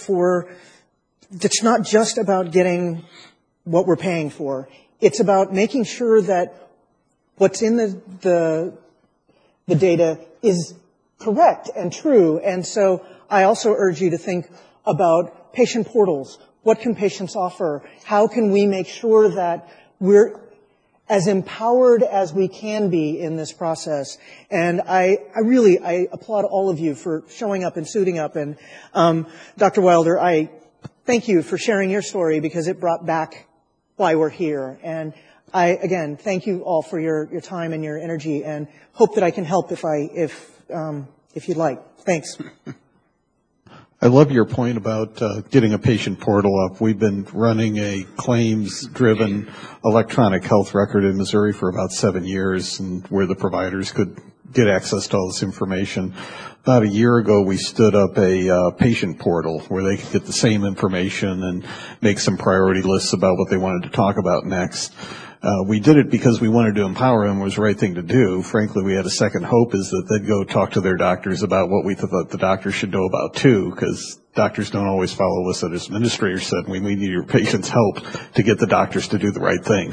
about getting what we're paying for. It's about making sure that what's in the data is correct and true. And so I also urge you to think about patient portals. What can patients offer? How can we make sure that we're as empowered as we can be in this process? And I applaud all of you for showing up and suiting up. And Dr. Wilder, I thank you for sharing your story because it brought back why we're here. And I, again, thank you all for your time and your energy, and hope that I can help if you'd like. Thanks. I love your point about getting a patient portal up. We've been running a claims-driven electronic health record in Missouri for about 7 years, and where the providers could get access to all this information. About a year ago, we stood up a patient portal where they could get the same information and make some priority lists about what they wanted to talk about next. We did it because we wanted to empower them. It was the right thing to do. Frankly, we had a second hope is that they'd go talk to their doctors about what we thought the doctors should know about too, because doctors don't always follow what the administrator said. We need your patients' help to get the doctors to do the right thing.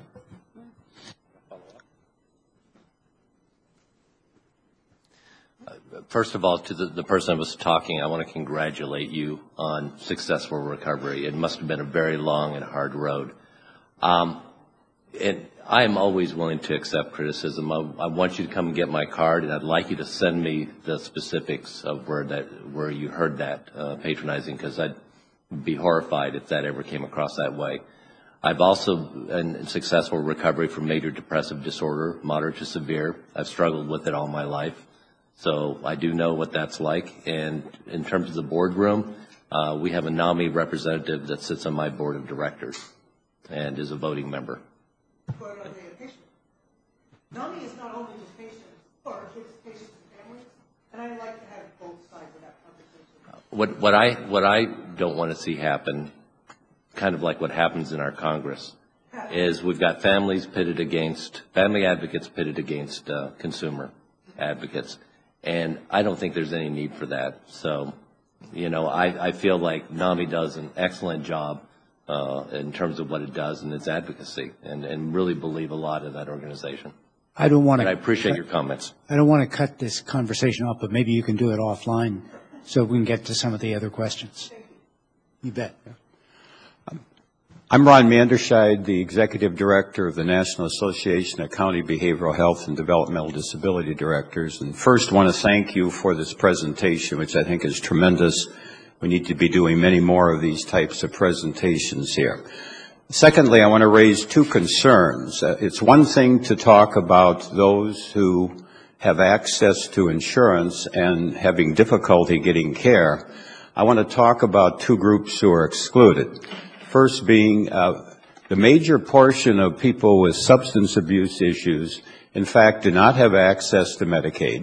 First of all, to the person I was talking, I want to congratulate you on successful recovery. It must have been a very long and hard road. And I am always willing to accept criticism. I want you to come and get my card, and I'd like you to send me the specifics of where you heard that patronizing, because I'd be horrified if that ever came across that way. I've also been in successful recovery from major depressive disorder, moderate to severe. I've struggled with it all my life, so I do know what that's like. And in terms of the boardroom, we have a NAMI representative that sits on my board of directors and is a voting member. But are they a patient? NAMI is not only just patients, or it's patients and families, and I like to have both sides of that conversation. What I don't want to see happen, kind of like what happens in our Congress, is we've got family advocates pitted against consumer advocates, and I don't think there's any need for that. So, I feel like NAMI does an excellent job in terms of what it does in its advocacy, and really believe a lot in that organization. I appreciate your comments. I don't want to cut this conversation off, but maybe you can do it offline so we can get to some of the other questions. You bet. I'm Ron Manderscheid, the Executive Director of the National Association of County Behavioral Health and Developmental Disability Directors. And first, I want to thank you for this presentation, which I think is tremendous. We need to be doing many more of these types of presentations here. Secondly, I want to raise two concerns. It's one thing to talk about those who have access to insurance and having difficulty getting care. I want to talk about two groups who are excluded. First being the major portion of people with substance abuse issues, in fact, do not have access to Medicaid.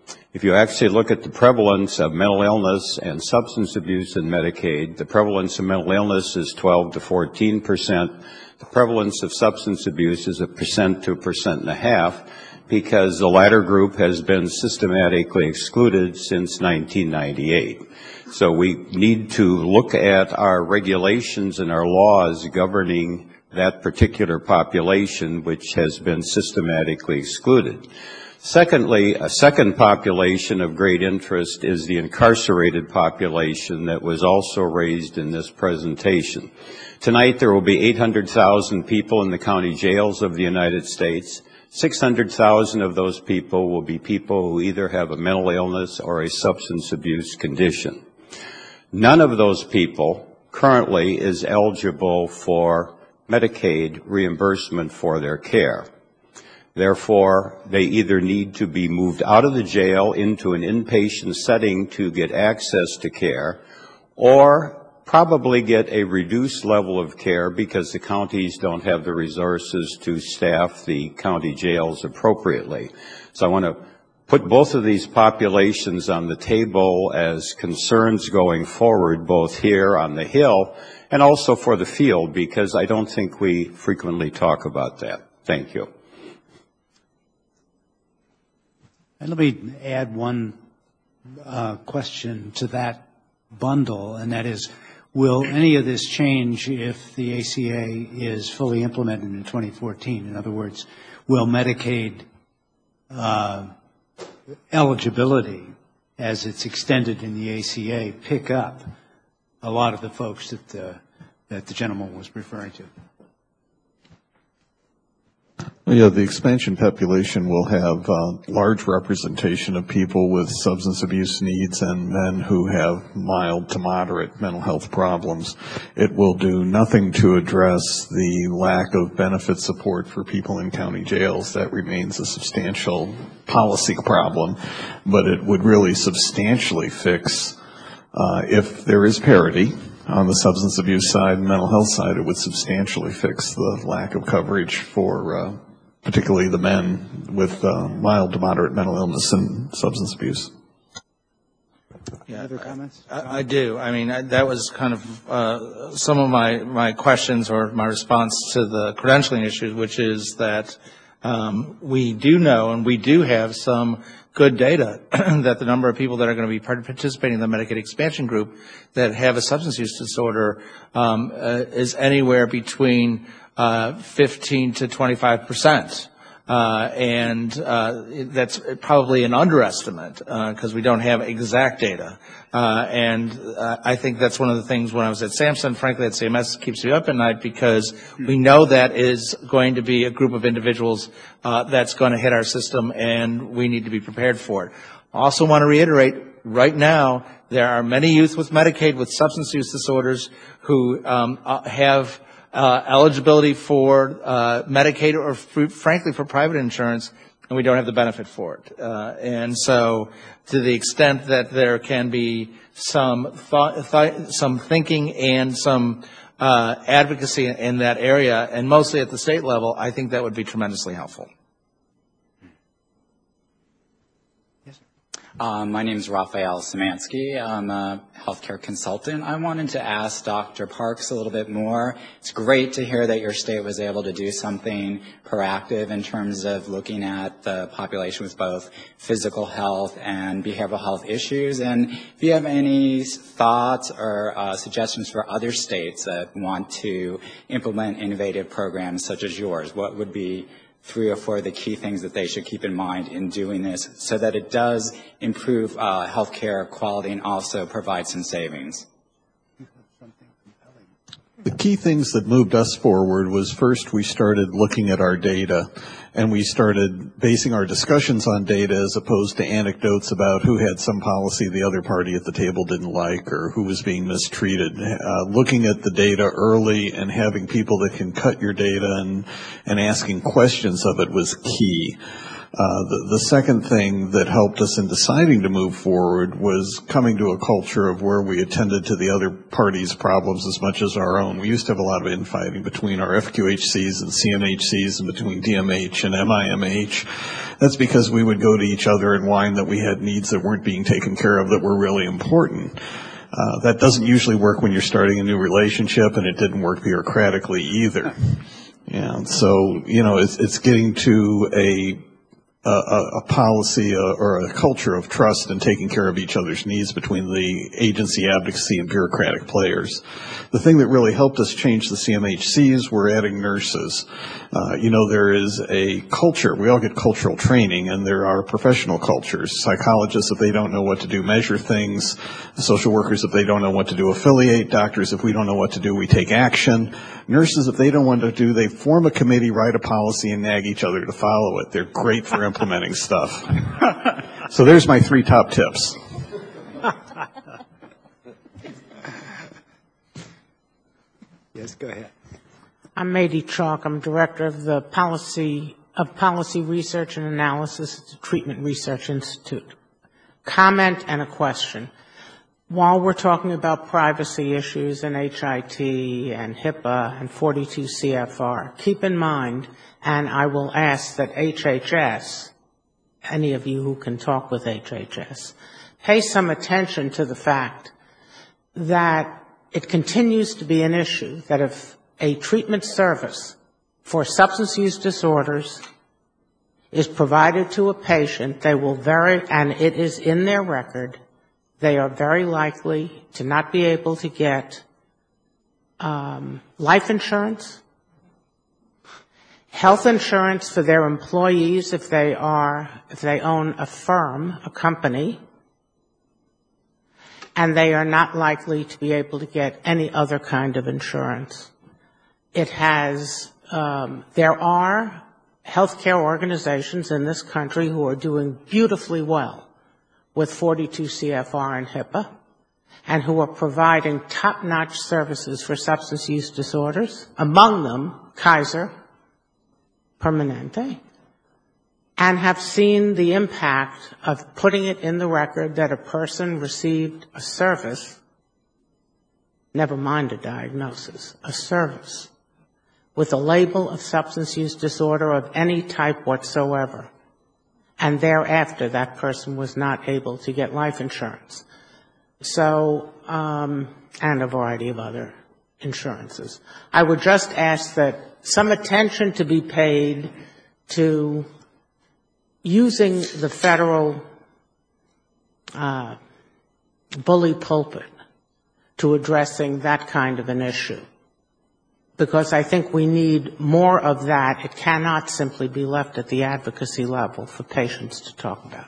If you actually look at the prevalence of mental illness and substance abuse in Medicaid, the prevalence of mental illness is 12 to 14%. The prevalence of substance abuse is 1% to 1.5%, because the latter group has been systematically excluded since 1998. So we need to look at our regulations and our laws governing that particular population, which has been systematically excluded. Secondly, a second population of great interest is the incarcerated population that was also raised in this presentation. Tonight there will be 800,000 people in the county jails of the United States. 600,000 of those people will be people who either have a mental illness or a substance abuse condition. None of those people currently is eligible for Medicaid reimbursement for their care. Therefore, they either need to be moved out of the jail into an inpatient setting to get access to care, or probably get a reduced level of care because the counties don't have the resources to staff the county jails appropriately. So I want to put both of these populations on the table as concerns going forward, both here on the Hill and also for the field, because I don't think we frequently talk about that. Thank you. And let me add one question to that bundle, and that is, will any of this change if the ACA is fully implemented in 2014? In other words, will Medicaid eligibility, as it's extended in the ACA, pick up a lot of the folks that the gentleman was referring to? Yeah, the expansion population will have large representation of people with substance abuse needs and men who have mild to moderate mental health problems. It will do nothing to address the lack of benefit support for people in county jails. That remains a substantial policy problem, but it would really substantially fix, if there is parity on the substance abuse side and mental health side, it would substantially fix the lack of coverage for particularly the men with mild to moderate mental illness and substance abuse. Yeah, other comments? I do. I mean, that was kind of some of my questions or my response to the credentialing issues, which is that we do know and we do have some good data that the number of people that are going to be participating in the Medicaid expansion group that have a substance use disorder is anywhere between 15 to 25%. And that's probably an underestimate because we don't have exact data. And I think that's one of the things when I was at Samson, frankly, at CMS keeps me up at night because we know that is going to be a group of individuals that's going to hit our system, and we need to be prepared for it. I also want to reiterate, right now, there are many youth with Medicaid with substance use disorders who have eligibility for Medicaid or, frankly, for private insurance, and we don't have the benefit for it. And so to the extent that there can be some some thinking and some advocacy in that area, and mostly at the state level, I think that would be tremendously helpful. My name is Raphael Szymanski. I'm a healthcare consultant. I wanted to ask Dr. Parks a little bit more. It's great to hear that your state was able to do something proactive in terms of looking at the population with both physical health and behavioral health issues. And if you have any thoughts or suggestions for other states that want to implement innovative programs such as yours, what would be 3 or 4 of the key things that they should keep in mind in doing this so that it does improve healthcare quality and also provide some savings? The key things that moved us forward was first we started looking at our data, and we started basing our discussions on data as opposed to anecdotes about who had some policy the other party at the table didn't like or who was being mistreated. Looking at the data early and having people that can cut your data and asking questions of it was key. The second thing that helped us in deciding to move forward was coming to a culture of where we attended to the other party's problems as much as our own. We used to have a lot of infighting between our FQHCs and CMHCs and between DMH and MIMH. That's because we would go to each other and whine that we had needs that weren't being taken care of that were really important. That doesn't usually work when you're starting a new relationship, and it didn't work bureaucratically either. Yeah, so, it's getting to a policy or a culture of trust and taking care of each other's needs between the agency advocacy and bureaucratic players. The thing that really helped us change the CMHCs, we're adding nurses. There is a culture. We all get cultural training, and there are professional cultures. Psychologists, if they don't know what to do, measure things. Social workers, if they don't know what to do, affiliate. Doctors, if we don't know what to do, we take action. Nurses, if they don't want to do, they form a committee, write a policy, and nag each other to follow it. They're great for implementing stuff. So there's my 3 top tips. Yes, go ahead. I'm Mady Chalk. I'm director of the Policy Research and Analysis at the Treatment Research Institute. Comment and a question. While we're talking about privacy issues and HIT and HIPAA and 42 CFR, keep in mind, and I will ask that HHS, any of you who can talk with HHS, pay some attention to the fact that it continues to be an issue that if a treatment service for substance use disorders is provided to a patient, they will and it is in their record, they are very likely to not be able to get life insurance, health insurance for their employees if they own a firm, a company, and they are not likely to be able to get any other kind of insurance. There are healthcare organizations in this country who are doing beautifully well with 42 CFR and HIPAA, and who are providing top-notch services for substance use disorders, among them Kaiser Permanente, and have seen the impact of putting it in the record that a person received a service, never mind a diagnosis, a service, with a label of substance use disorder of any type whatsoever. And thereafter, that person was not able to get life insurance. So, and a variety of other insurances. I would just ask that some attention to be paid to using the federal bully pulpit to addressing that kind of an issue. Because I think we need more of that. It cannot simply be left at the advocacy level for patients to talk about.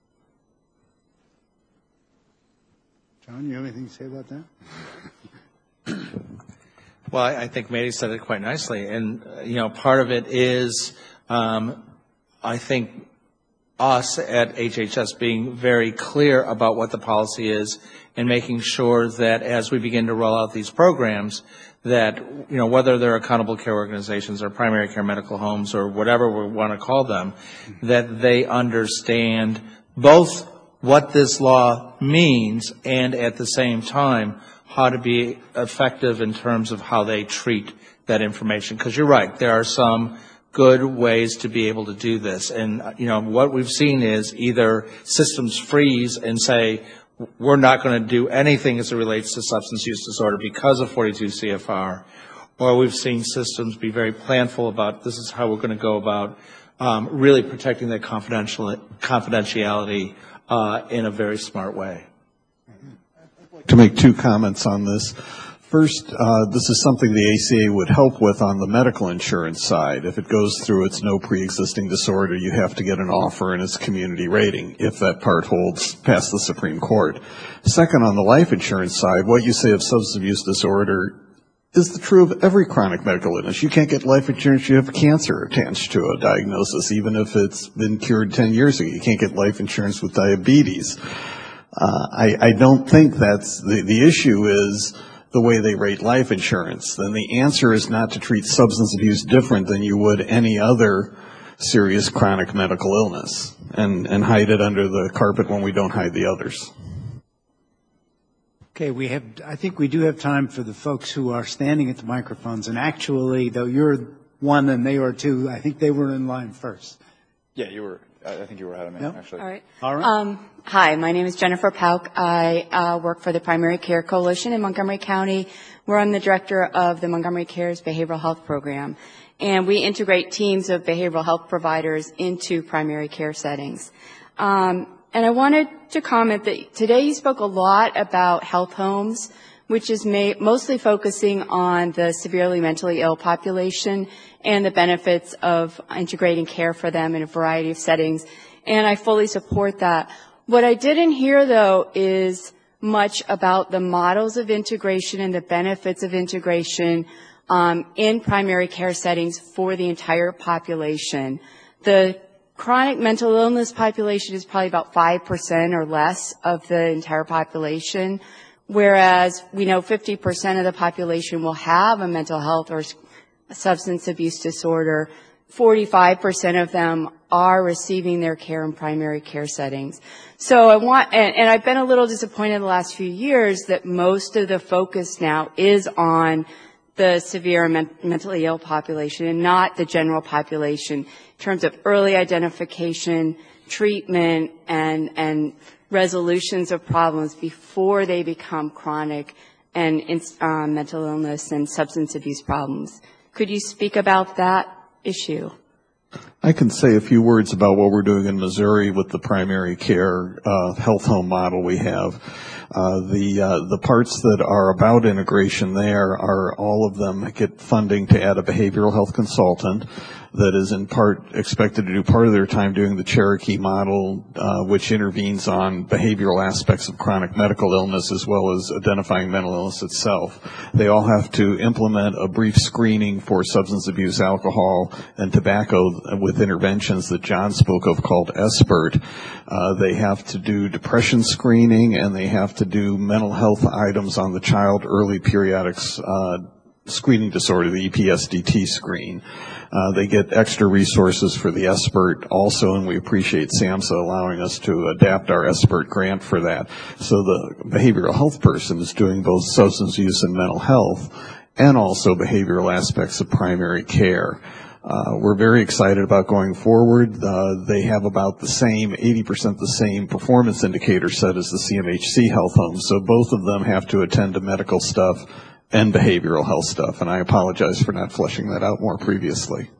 John, you have anything to say about that? Well, I think Mady said it quite nicely. And, part of it is, I think, us at HHS being very clear about what the policy is and making sure that as we begin to roll out these programs, that, whether they're accountable care organizations or primary care medical homes or whatever we want to call them, that they understand both what this law means and at the same time how to be effective in terms of how they treat that information. Because you're right, there are some good ways to be able to do this. And, what we've seen is either systems freeze and say, we're not going to do anything as it relates to substance use disorder because of 42 CFR, or we've seen systems be very planful about this is how we're going to go about really protecting that confidentiality in a very smart way. To make 2 comments on this. First, this is something the ACA would help with on the medical insurance side. If it goes through its no pre-existing disorder, you have to get an offer and its community rating, if that part holds past the Supreme Court. Second, on the life insurance side, what you say of substance abuse disorder is the true of every chronic medical illness. You can't get life insurance, you have cancer attached to a diagnosis, even if it's been cured 10 years ago. You can't get life insurance with diabetes. I don't think that's the issue is the way they rate life insurance. Then the answer is not to treat substance abuse different than you would any other serious chronic medical illness and hide it under the carpet when we don't hide the others. Okay, I think we do have time for the folks who are standing at the microphones. And actually, though you're one and they were two, I think they were in line first. Yeah, you were. I think you were ahead of me, actually. All right. Hi, my name is Jennifer Pauk. I work for the Primary Care Coalition in Montgomery County, where I'm the director of the Montgomery Cares Behavioral Health Program. And we integrate teams of behavioral health providers into primary care settings. And I wanted to comment that today you spoke a lot about health homes, which is mostly focusing on the severely mentally ill population and the benefits of integrating care for them in a variety of settings. And I fully support that. What I didn't hear, though, is much about the models of integration and the benefits of integration in primary care settings for the entire population. The chronic mental illness population is probably about 5% or less of the entire population, whereas we know 50% of the population will have a mental health or substance abuse disorder. 45% of them are receiving their care in primary care settings. So and I've been a little disappointed in the last few years that most of the focus now is on the severe mentally ill population and not the general population in terms of early identification, treatment, and resolutions of problems before they become chronic and mental illness and substance abuse problems. Could you speak about that issue? I can say a few words about what we're doing in Missouri with the primary care health home model we have. The parts that are about integration there are all of them get funding to add a behavioral health consultant that is in part expected to do part of their time doing the Cherokee model, which intervenes on behavioral aspects of chronic medical illness as well as identifying mental illness itself. They all have to implement a brief screening for substance abuse, alcohol, and tobacco with interventions that John spoke of called SBIRT. They have to do depression screening, and they have to do mental health items on the child early periodic screening disorder, the EPSDT screen. They get extra resources for the SBIRT also, and we appreciate SAMHSA allowing us to adapt our SBIRT grant for that. So the behavioral health person is doing both substance use and mental health, and also behavioral aspects of primary care. We're very excited about going forward. They have about the same, 80% the same performance indicator set as the CMHC health homes, so both of them have to attend to medical stuff and behavioral health stuff, and I apologize for not fleshing that out more previously.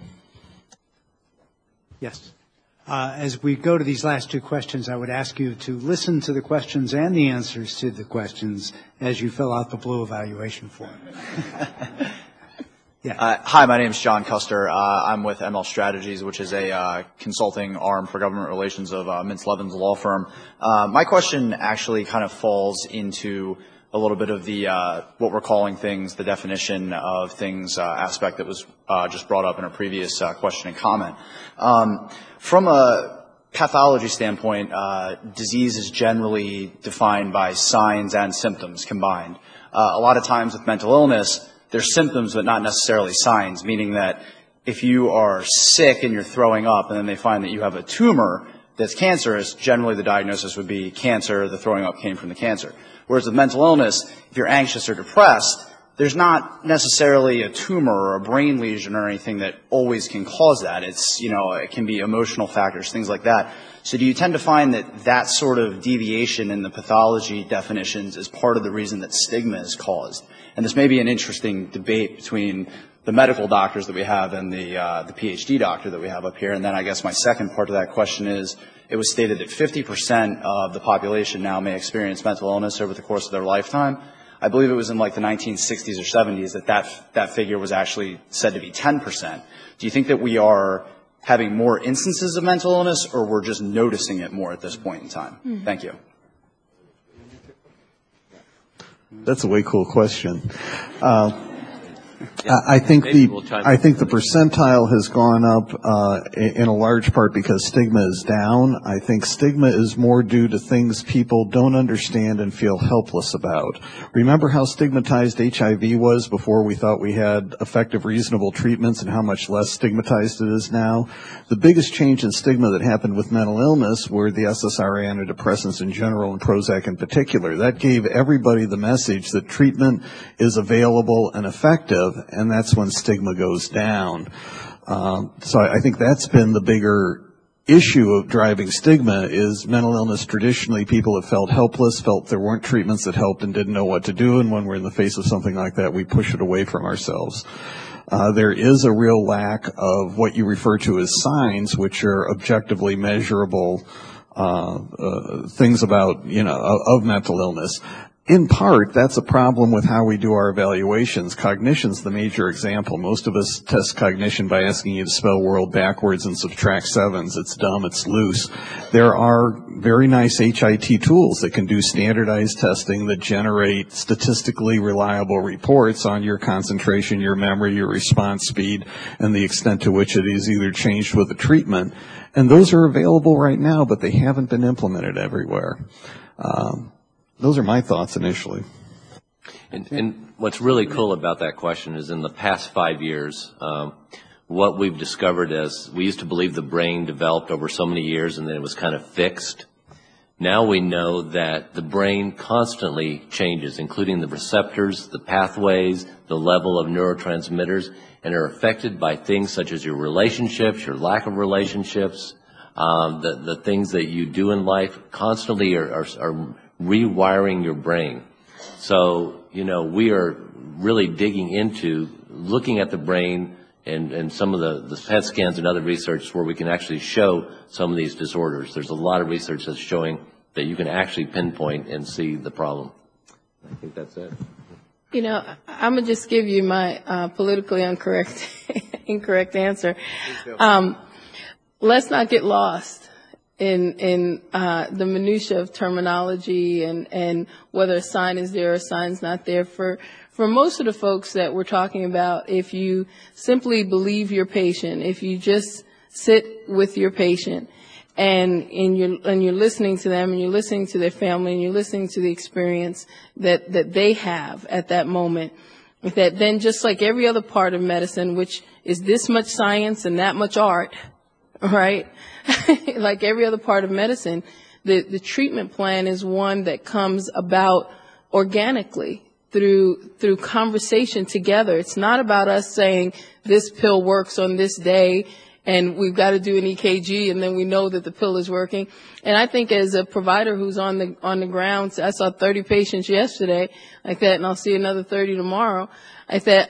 Yes. As we go to these last two questions, I would ask you to listen to the questions and the answers to the questions as you fill out the blue evaluation form. Yeah. Hi, my name is John Custer. I'm with ML Strategies, which is a consulting arm for government relations of Mintz Levins law firm. My question actually kind of falls into a little bit of the what we're calling things, the definition of things aspect that was just brought up in a previous question and comment. From a pathology standpoint, disease is generally defined by signs and symptoms combined. A lot of times with mental illness, there's symptoms but not necessarily signs, meaning that if you are sick and you're throwing up and then they find that you have a tumor that's cancerous, generally the diagnosis would be cancer, the throwing up came from the cancer. Whereas with mental illness, if you're anxious or depressed, there's not necessarily a tumor or a brain lesion or anything that always can cause that. It's, it can be emotional factors, things like that. So do you tend to find that that sort of deviation in the pathology definitions is part of the reason that stigma is caused? And this may be an interesting debate between the medical doctors that we have and the PhD doctor that we have up here. And then I guess my second part of that question is, it was stated that 50% of the population now may experience mental illness over the course of their lifetime. I believe it was in like the 1960s or 70s that figure was actually said to be 10%. Do you think that we are having more instances of mental illness, or we're just noticing it more at this point in time? Mm-hmm. Thank you. That's a way cool question. I think Maybe we'll try I think the percentile has gone up in a large part because stigma is down. I think stigma is more due to things people don't understand and feel helpless about. Remember how stigmatized HIV was before we thought we had effective, reasonable treatments, and how much less stigmatized it is now? The biggest change in stigma that happened with mental illness were the SSRI antidepressants in general and Prozac in particular. That gave everybody the message that treatment is available and effective, and that's when stigma goes down. So I think that's been the bigger issue of driving stigma is mental illness. Traditionally, people have felt helpless, felt there weren't treatments that helped and didn't know what to do, and when we're in the face of something like that, we push it away from ourselves. There is a real lack of what you refer to as signs, which are objectively measurable things about, of mental illness. In part, that's a problem with how we do our evaluations. Cognition's the major example. Most of us test cognition by asking you to spell world backwards and subtract sevens. It's dumb, it's loose. There are very nice HIT tools that can do standardized testing that generate statistically reliable reports on your concentration, your memory, your response speed, and the extent to which it is either changed with the treatment. And those are available right now, but they haven't been implemented everywhere. Those are my thoughts initially. And what's really cool about that question is in the past 5 years, what we've discovered is we used to believe the brain developed over so many years and then it was kind of fixed. Now we know that the brain constantly changes, including the receptors, the pathways, the level of neurotransmitters, and are affected by things such as your relationships, your lack of relationships, the things that you do in life constantly are rewiring your brain. So, we are really digging into looking at the brain and some of the PET scans and other research where we can actually show some of these disorders. There's a lot of research that's showing that you can actually pinpoint and see the problem. I think that's it. I'm going to just give you my politically incorrect answer. Let's not get lost in the minutia of terminology and whether a sign is there or a sign's not there. For most of the folks that we're talking about, if you simply believe your patient, if you just sit with your patient and you're listening to them and you're listening to their family and you're listening to the experience that they have at that moment, that then just like every other part of medicine, which is this much science and that much art, right? Like every other part of medicine, the treatment plan is one that comes about organically through conversation together. It's not about us saying this pill works on this day and we've got to do an EKG and then we know that the pill is working. And I think as a provider who's on the ground, I saw 30 patients yesterday like that, and I'll see another 30 tomorrow. I said,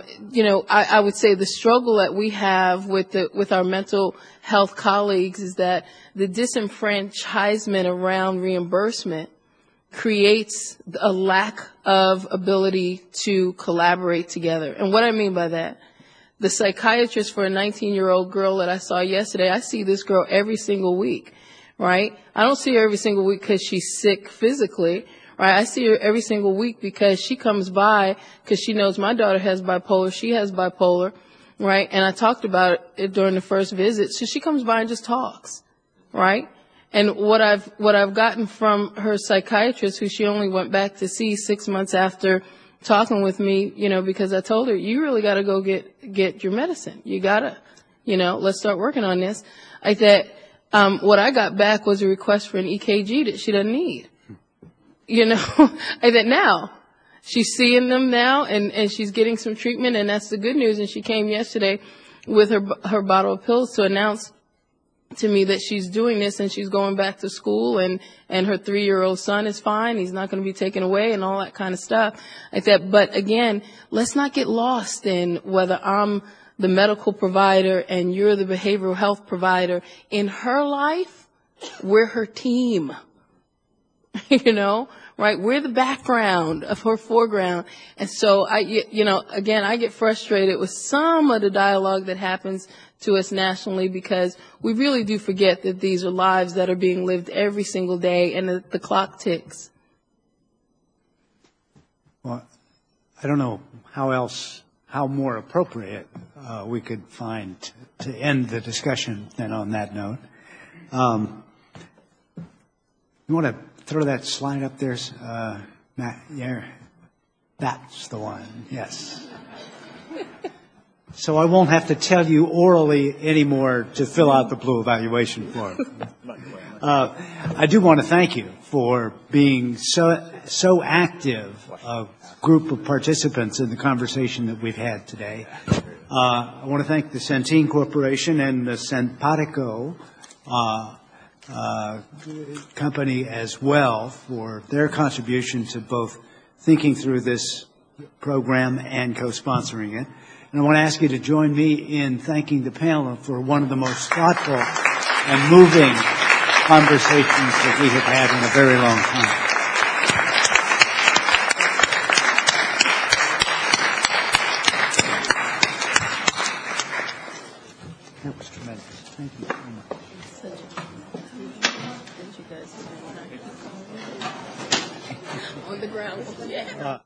I would say the struggle that we have with our mental health colleagues is that the disenfranchisement around reimbursement creates a lack of ability to collaborate together. And what I mean by that, the psychiatrist for a 19-year-old girl that I saw yesterday, I see this girl every single week, right? I don't see her every single week because she's sick physically, right? I see her every single week because she comes by because she knows my daughter has bipolar, she has bipolar, right? And I talked about it during the first visit. So she comes by and just talks, right? And what I've gotten from her psychiatrist, who she only went back to see 6 months after talking with me, because I told her, you really got to go get your medicine. You got to, let's start working on this. I said, what I got back was a request for an EKG that she doesn't need. I said, now she's seeing them now and she's getting some treatment, and that's the good news. And she came yesterday with her bottle of pills to announce to me that she's doing this and she's going back to school and her 3-year-old son is fine. He's not going to be taken away and all that kind of stuff like that. But again, let's not get lost in whether I'm the medical provider and you're the behavioral health provider. In her life, we're her team, right? We're the background of her foreground. And so again, I get frustrated with some of the dialogue that happens to us nationally because we really do forget that these are lives that are being lived every single day and the clock ticks. Well, I don't know how else how more appropriate we could find to end the discussion than on that note. You want to throw that slide up there, Matt? Yeah, that's the one. Yes. So I won't have to tell you orally anymore to fill out the blue evaluation form. I do want to thank you for being so active a group of participants in the conversation that we've had today. I want to thank the Centene Corporation and the Simpatico company as well for their contribution to both thinking through this program and co-sponsoring it. And I want to ask you to join me in thanking the panel for one of the most thoughtful and moving conversations that we have had in a very long time. That was tremendous. Thank you so much. On the ground, yeah.